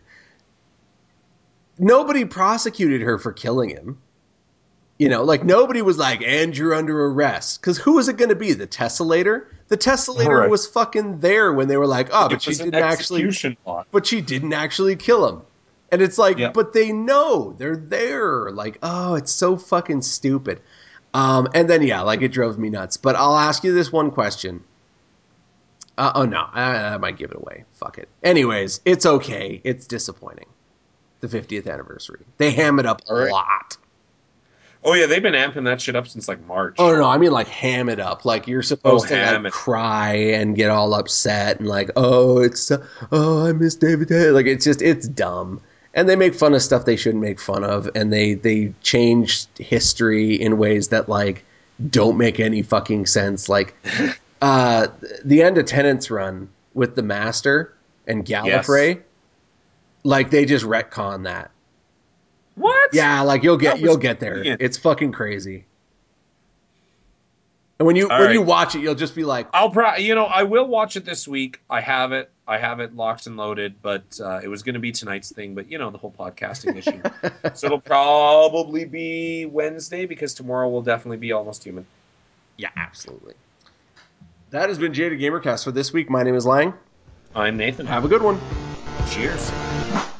nobody prosecuted her for killing him. You know, like, nobody was like, and you're under arrest. Because who was it going to be? The Tessellator? The Tessellator Right. was fucking there when they were like, oh, It but she was an didn't actually, execution lot. but she didn't actually kill him. And it's like, Yeah. but they know. They're there. Like, oh, it's so fucking stupid. Um, and then, yeah, like, it drove me nuts. But I'll ask you this one question. Uh, oh no, I, I might give it away. Fuck it. Anyways, it's okay. It's disappointing. The fiftieth anniversary. They ham it up a All right. lot. Oh yeah, they've been amping that shit up since like Oh March. no, no, I mean like ham it up. Like you're Oh, supposed to like Hammett. cry and get all upset and like, oh, it's uh, oh, I miss David Hay. Like it's just it's dumb. And they make fun of stuff they shouldn't make fun of, and they they change history in ways that like don't make any fucking sense. Like uh, the end of Tennant's run with the Master and Yes. Gallifrey, like they just retcon that. What? Yeah, like you'll get That you'll was get there. brilliant. It's fucking crazy. And when you All when you right. watch it, you'll just be like, I'll probably, you know, I will watch it this week. I have it. I have it locked and loaded, but uh, it was going to be tonight's thing. But you know, the whole podcasting issue. So it'll probably be Wednesday because tomorrow will definitely be Almost Human. yeah, absolutely. That has been Jada Gamercast for this week. My name is Lang. I'm Nathan. Have a good one. Cheers.